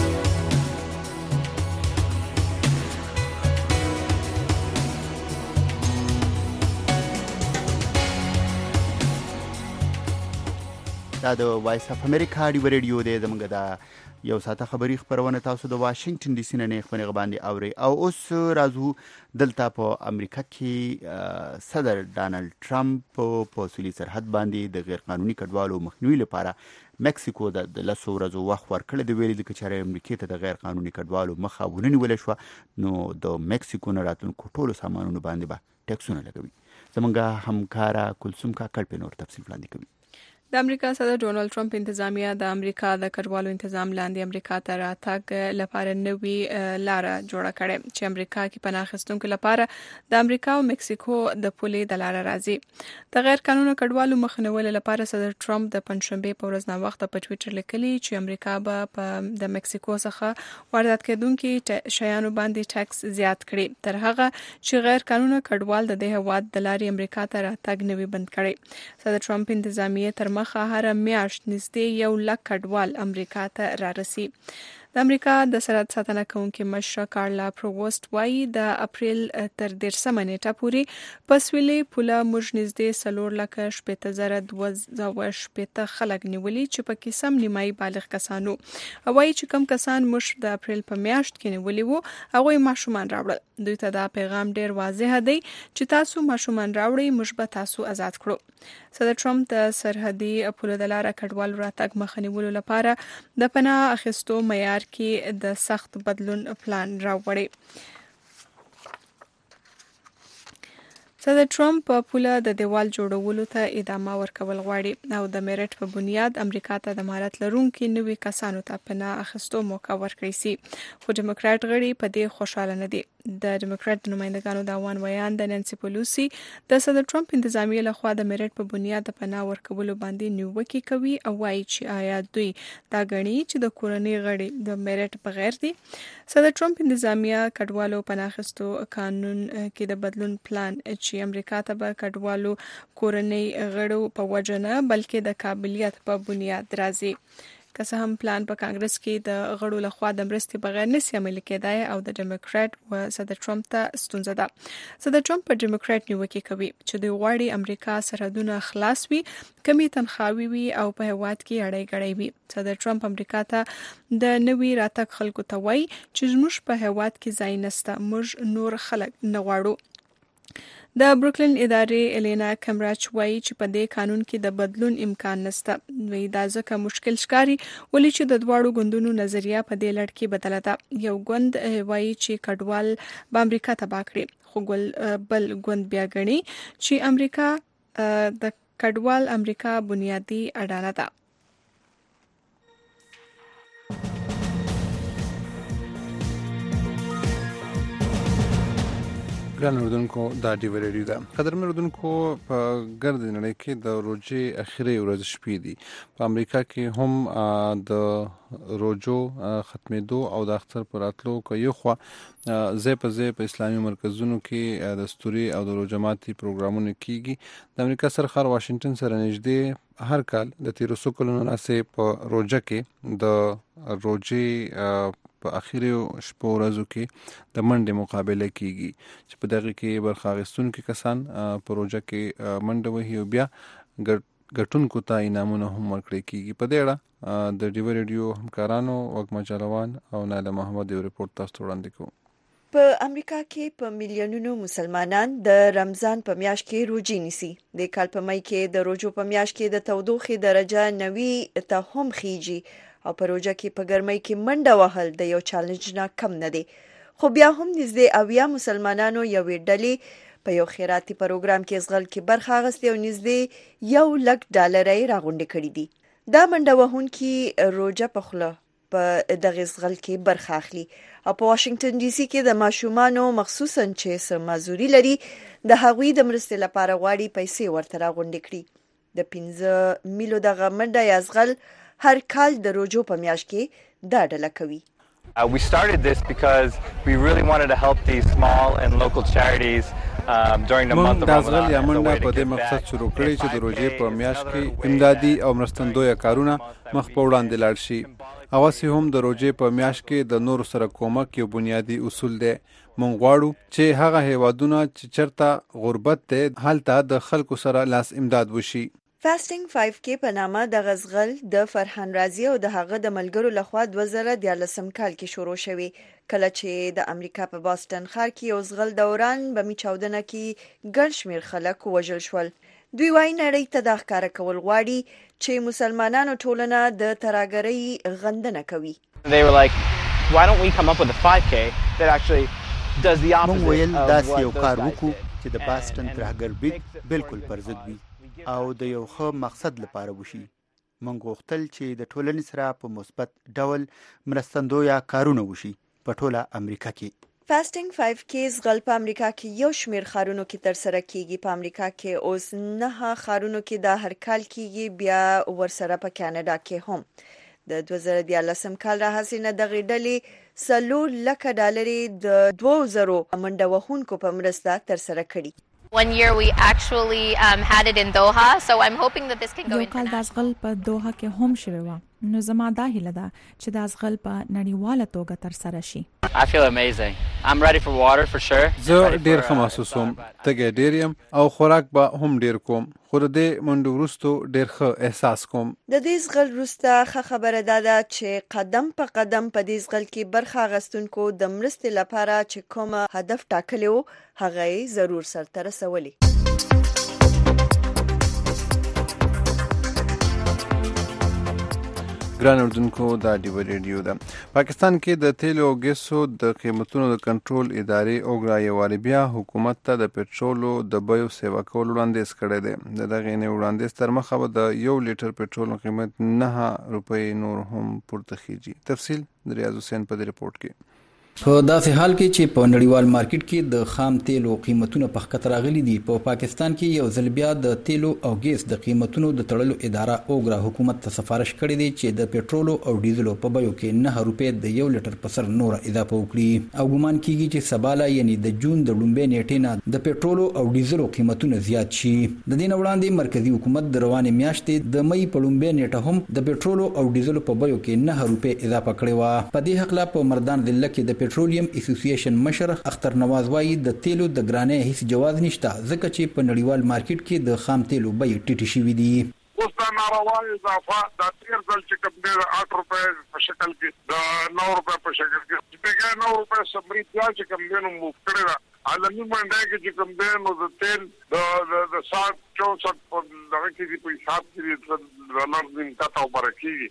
Speaker 3: دا د وایس اف امریکا دی ریډیو دی زموږ د یو ساعته خبری خبرونه تاسو د واشنگټن ډي سي نه خبرونه باندې اوري او اوس راځو دلته په امریکا کې صدر ډانلډ ټرمپ په سولې سرحد باندې د غیر قانوني کډوالو مخنیوي لپاره مکسیکو د لسو ورځو وخت ورکړی دی. ویلي د چې امریکا ته د غیر قانوني کډوالو مخه ونیول شو نو د مکسیکو نه راتلونکو ټولو سامانونو باندې به ټیکسونه لګوي. زمونږ همکارا کلثوم کا کړ نور تفصیل وړاندې کوي.
Speaker 22: د امریکا صدر ډونالد ټرمپ انتظامیه د امریکا د کډوالو تنظیم لاندې امریکا ته راتګ لپاره نوې لاره جوړه کړې چې امریکا کې پناه اخیستونکو لپاره د امریکا او مکسیکو د پولې د لارې راځي. د غیر قانوني کډوالو مخنیوي لپاره صدر ټرمپ د پنځشنبه په ورځ نا وخت په ټوئیټر لیکلي چې امریکا به د مکسیکو څخه واردات کېدونکو شیانو باندې ټیکس زیات کړي تر هغه چې غیر قانوني کډوال د هیواد د لارې امریکا ته راتګ نوې بند کړي. صدر ټرمپ انتظامیه تر مخه هر میاشت نږدې 1 لک کډوال امریکا ته رارسي. د امریکا د سرحد ساتنه کوونکې مشره کارلا پرووست وایي د اپریل تر 13مه نیټه پورې په سویلي پوله موږ نږدې 4,280 خلک نیولي چې په کې سم نیمایي بالغ کسانو. وایي چې کم کسان موږ د اپریل په میاشت کې نیولي وو هغوی ماشومان راوړل. دوی ته دا پیغام ډیر واضح دی چې تاسو ماشومان راوړئ موږ به تاسو آزاد کړو. صدر ټرمپ د سرحدي پوله د لارې کډوالو راتګ مخنیولو لپاره د پناه اخیستو معیار کې د سخت بدلون پلان راوړی. صدر ټرمپ په پوله د دیوال جوړولو ته ادامه ورکول غواړي او د میرټ په بنیاد امریکا ته د مهارت لرونکو نوي کسانو ته پناه اخیستو موقع ورکړي سي. خو ډیموکرات غړي په دې خوشاله نه دي. د ډیموکرات نمائندګانو د عوام ویان د نانسي پلوسی د صدر ټرمپ انتظامیه لخوا د میرټ په بنیاد د پناه ورکولو باندې نیوکه کوي او وايي چې آیا دوی دا غني چې د کورنۍ غړي د میرټ بغیر دي. صدر ټرمپ انتظامیه کډوالو پناهخستو قانون کې د بدلون پلان چې امریکا ته به کډوالو کورنۍ غړو په وجنه بلکې د قابلیت په بنیاد راځي. که څه هم پلان په کانګرس کې د غړو لخوا د مرستې بغیر نشي عملي کېدای او د ډیموکرات او صدر ټرمپ ته ستونزه ده. صدر ټرمپ په ډیموکرات نیوکه کوي چې دوی غواړي امریکا سرحدونه خلاص وي، کمی تنخواوي وي او په هیواد کې اړای غړای وي. صدر ټرمپ امریکا ته د نوي راتګ خلکو ته وایي چې موږ په هیواد کې ځای نشته، موږ نور خلک نه غواړو. د بروکلین ادارې الینا کمراچ وایي چې په دې قانون کې د بدلون امکان نشته. وایي دا ځکه مشکل ښکاري ولې چې د دواړو ګوندونو نظریه په دې لړ کې بدله ده. یو ګوند وایي چې کډوال به امریکا تباه کړي، خو بل ګوند بیا ګڼي چې امریکا د کډوال امریکا بنیادی اډانه ده.
Speaker 2: ګران اردوونکو دا ډیو ریډیو ده. قدرمن اردوونکو په ګرد نړۍ کې د روزې اخري ورځ شپې دي. په امریکا کې هم د روزو ختمېدو او د اختر پر راتلو کې یو خوا ځای په ځای په اسلامي مرکزونو کې د ستوري او د روزماتي پروګرامونه کیږي. د امریکا سرخار واشنگټن سره نږدې هر کال د 1300 کلونو ناسې په روزه کې د روزې په اخیری شپو ورځو کې د منډې مقابله کیږي چې په دغه کې برخه اخیستونکي کسان په روزه کې منډه وهي او بیا ګټونکو ته انعامونه هم ورکړي کیږي. په دې اړه د ډیو ریډیو همکارانو وګما چلوان او ناله محمد یو ریپورت تاسو ته وړاندې کوو.
Speaker 1: په امریکا کې په میلیونونو مسلمانان د رمضان په میاشت کې روزي نیسي. د کال په مای کې د روزو په میاشت کې د تودوخې درجه 90 ته هم خيږي او په روزه کې په ګرمۍ کې منډه وهل د یو چیلنج نه کم نه دی. خو بیا هم نږدې 80 مسلمانانو یوې ډلې په یو خیراتي پروګرام کې ځغل کې برخه اخیستې او نږدې $1,00,000 راغونډې کړې دي. دا منډه وهونکي روزه په خوله په دغه ځغل کې برخه اخلي او په واشنگټن ډي سي کې د ماشومانو مخصوصا چې سمازوري لري د هغوی د مرستې لپاره غواړي پیسې ورته راغونډې کړي. د 15 میلو دغه منډه یا ځغل هر کال د روزو په میاشت کې دا ډله کوي.
Speaker 8: We started this because we really wanted to help these small and local charities during the month of Ramadan.
Speaker 2: دا منډه په دې مقصد شروع کړې چې د روزې په میاشت کې امدادي او مرستندوی کارونه مخ په وړاندې لاړ شي. اوسې هم د روزې په میاشت کې د نور سره کومک یو بنیادی اصول دی. مونږ غواړو چې هغه هیوادونه چې چرته غربت ده هلته د خلکو سره لاس امداد وشي.
Speaker 1: فاستینګ 5K په نامه د غزغل د فرحان رازي او د هغه د ملګرو لخوا 2014 کال کې شروع شوی، کله چې د امریکا په باستن ښار کې یو ځغل دوران بمی چاودنه کې ګڼ شمېر خلک وژل شول. دوی وايي نړۍ ته دا ښکاره کول غواړي چې مسلمانانو ټولنه د ترهګرۍ غندنه کوي.
Speaker 9: They were like, why don't we come up with a 5K that actually does the opposite
Speaker 3: مونږ ویل
Speaker 9: of
Speaker 3: داسې
Speaker 9: what
Speaker 3: یو
Speaker 9: those
Speaker 3: کار
Speaker 9: guys
Speaker 3: وکړو
Speaker 9: did.
Speaker 3: چې د باستن ترهګر بیگ بالکل پر ضد وي او د یو ښه مقصد لپاره وشي. مونږ غوښتل چې د ټولنې سره په مثبت ډول مرستندویه کارونه وشي په ټوله امریکا کې.
Speaker 1: فاستینګ 5K ځغل په امریکا کې یو شمېر ښارونو کې ترسره کیږي. په امریکا کې اوس 9 ښارونو کې دا هر کال کیږي، بیا ورسره په کاناډا کې هم. د 2014 کال راهیسې نه دغه ډلې $4,00,000 د 2000 منډه وهونکو په مرسته ترسره کړي.
Speaker 23: One year we actually had it in Doha, so I'm hoping that this can go
Speaker 24: international. یو کال د ازغل په دوحه کې هم شوی و. نو زما دا هیله ده چې د ازغل په نړیواله توګه ترسره شي.
Speaker 9: I feel amazing. I'm ready for water for sure.
Speaker 2: زه ډیر ښه محسوسوم، تګ ډیر یم او خوراک به هم ډیر کوم، خو د منډو وروسته ډیر ښه احساس کوم.
Speaker 1: د دې ځغل وروسته ښه خبره ده چې قدم په قدم په دې ځغل کې برخه اخیستونکو د مرستې لپاره چې کوم هدف ټاکلی و هغه یې ضرور سرته رسولی.
Speaker 2: ګران اردوونکو دا ډیو ریډیو ده. پاکستان کې د تیلو او ګیسو د قیمتونو د کنټرول ادارې اوګرا یواري بیا حکومت ته د پټرولو د بیو سیوا کول وړاندیز کړی دی. د دغه نه وړاندیز تر مخه به د 1 لیټر پټرول قیمت 9 روپۍ نور هم پورته خیږي. تفصیل د ریاض حسین په ریپورت کې.
Speaker 10: په داسې حال کې چې په نړیوال مارکیټ کې د خام تیلو قیمتونه په خطر راغلي دي، په پاکستان کې یو ځل بیا د تیلو او ګیس د قیمتونو د تړلو اداره اوګرا حکومت ته سفارش کړی دی چې د پېټرولو او ډیزلو په بیو کې 9 روپۍ د 1 لیټر په سر نور اضافه وکړي او ګومان کیږي چې سباله یعنی د جون د لومبۍ نیټې نه د پېټرولو او ډیزلو قیمتونه زیات شي. د دې نه وړاندې مرکزی حکومت د روانې میاشتې د مئی په لومبۍ نیټه هم د پېټرولو او ډیزلو په بیو کې 9 روپۍ اضافه کړې و. په دې حق لا په مردان ضلع کې د پېټرولیم اسوسییشن مشر اختر نواز وایي د تیلو د ګرانۍ هیڅ جواز نشته ځکه چې په نړیوال مارکیټ کې د خام تیلو بیې ټیټې شوي دي.
Speaker 11: اوس دا ناروا اضافه د تیر ځل چې کوم دی 8 روپۍ په شکل کې د 9 روپۍ په شکل کې چې 9 روپۍ سمري بیا چې کوم دی نو موږ کړی دا عالمي منډه کې چې کوم دی نو د تیل د 64 دغه کې په حساب کې ډالر د کاته ورکیږي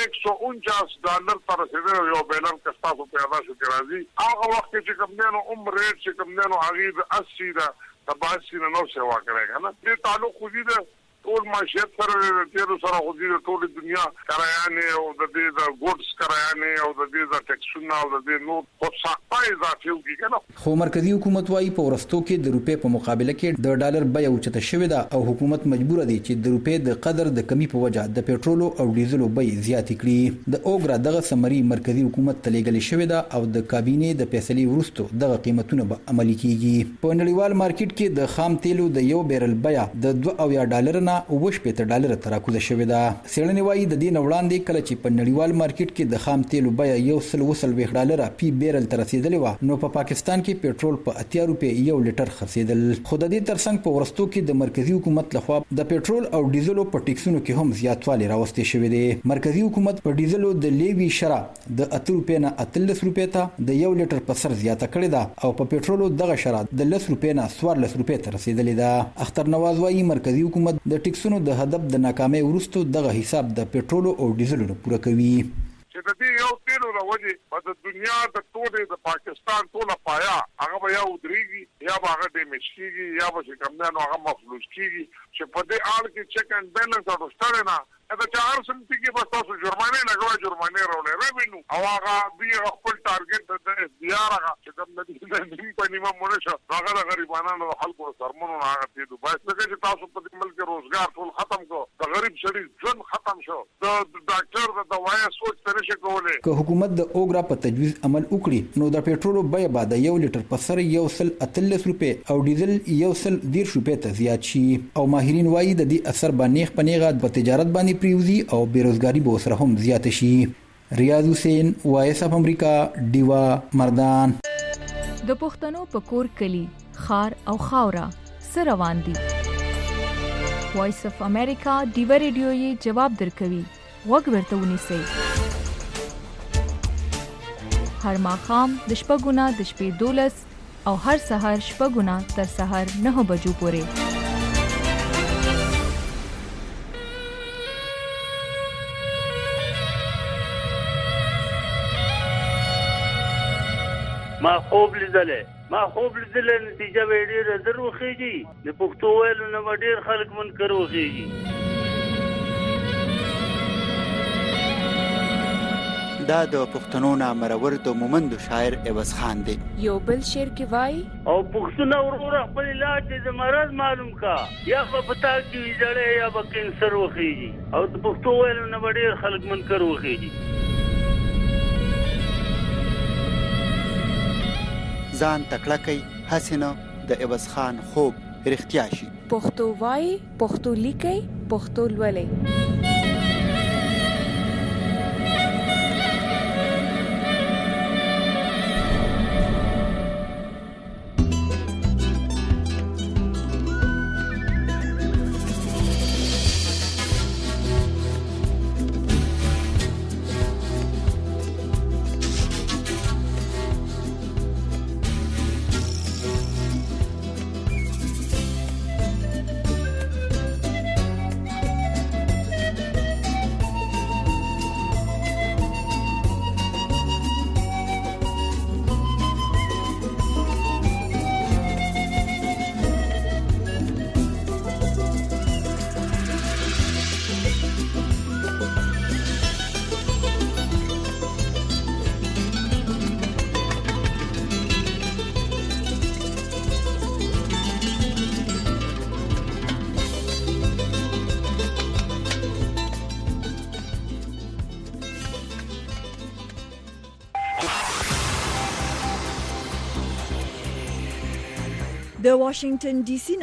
Speaker 11: $149 تر رسیدل یو بیلانس کستاسو په ادا شو راځي. هغه وخت چې کوم دی نو ریټ چې کوم دی نو هغه د 80 دا 82 نه سیوا کوي کنه. دې تعلق خو دې ټول معیشت سره د تیرو سره خو دې ټول دنیا کرایانه او د دې د ګوډز کرایانه او د دې د ټیکسونه او د دې نو په سختۍ اضافه وکړي کنه.
Speaker 10: خو مرکزی حکومت وايي په ورستو کې د روپې په مقابله کې د ډالر بیه اوچته شوې ده او حکومت مجبور دی چې د روپې د قدر د کمی په وجه د پېټرولو او ډیزلو بیې زیاتې کړي. د اوګرا دغه سمري مرکزی حکومت ته لیږل شوې ده او د کابینې د فیصلې وروسته دغه قیمتونه به عملي کیږي. په نړیوال مارکیټ کې د خام تیلو د یو بیرل بیه د $2 نه $80 ته راکوزه شوې ده. څېړنې وایي د دې نه وړاندې کله چې په نړیوال مارکیټ کې د خام تیلو بیه $140 پی بیرل ته رسیدلې وه نو په پاکستان کې پېټرول په 80 روپۍ 1 لیټر خرڅېدل. خو د دې ترڅنګ په ورستو کې د مرکزی حکومت لخوا د پېټرول او ډیزلو په ټیکسونو کې هم زیاتوالی راوستي شوی دی. مرکزی حکومت په ډیزلو د لیوي شرا د 8 روپۍ نه 18 روپۍ ته د 1 لیټر په سر زیاته کړې ده او په پېټرولو دغه شرا د 10 روپۍ نه 14 روپۍ ته رسیدلې ده. اختر نواز وایي مرکزی حکومت د ټیکسونو د هدف د ناکامۍ وروسته دغه حساب د پېټرولو او ډیزلو پوره کوي.
Speaker 11: چې د دې یو تیلو د وجې په دنیا د ټولې د پاکستان ټوله پایا هغه به یا ودرېږي یا به هغه ډیمیج کېږي یا به چې کوم دی نو هغه مفلوج کېږي. چې په دې اړ کې چیک اینډ بیلنس او سټړې نه دا چې هر سمتي کې بس تاسو جرمانه لګوي جرمانه راولې ریوینیو او هغه دی خپل ټارګټ د اف بي ار هغه چې کوم د دې په نیمه مونږه هغه د غریبانو خلکو سرمنو هغه دې دوی چې تاسو په دې ملک روزګار ټول ختم کو د غریب شړې ژوند ختم شو د ډاکټر د دوايي سوچ ترې شي کوله.
Speaker 10: که حکومت د اوګرا په تجویز عمل وکړي نو د پېټرولو بیه به د 1 لیټر په سر 118 روپۍ او ډیزل 110 روپۍ ته زیات شي او ماهرین وایي د دې اثر باندې پنیغه په تجارت باندې پریوزي او بیروزګاری به سره هم زیات شي. ریاض حسین وایس اف امریکا دیوا مردان.
Speaker 7: د پښتنو په کور کلی خار او خاورا سره روان دي. وایس اف امریکا دیوا ریډیو یې جواب درکوي. وګ ورته ونیسئ. هر ماښام د شپږونه د شپې 12 او هر سهار شپږونه تر سهار 9 بجو پورې.
Speaker 16: ما خوب لیدلې نتیجه به ډېره در وخیږي. د پښتو ویلو نه به ډېر خلک منکر وخیږي.
Speaker 3: دا د پښتنو نامرور د مومند شاعر عوض خان دی.
Speaker 17: یو بل شعر کې وای
Speaker 16: او پښتون ورور خپل علاج د مرض معلوم کا یا په پتا کې جړې یا په کینسر وخیږي او د پښتو ویلو نه به ډېر خلک منکر وخیږي.
Speaker 3: ځان تکړه کوي حسینه د عوض خان خوب رښتیا شي.
Speaker 17: پښتو وای پښتو لیکي پښتو لولي.
Speaker 1: د واشنگټن ډي سي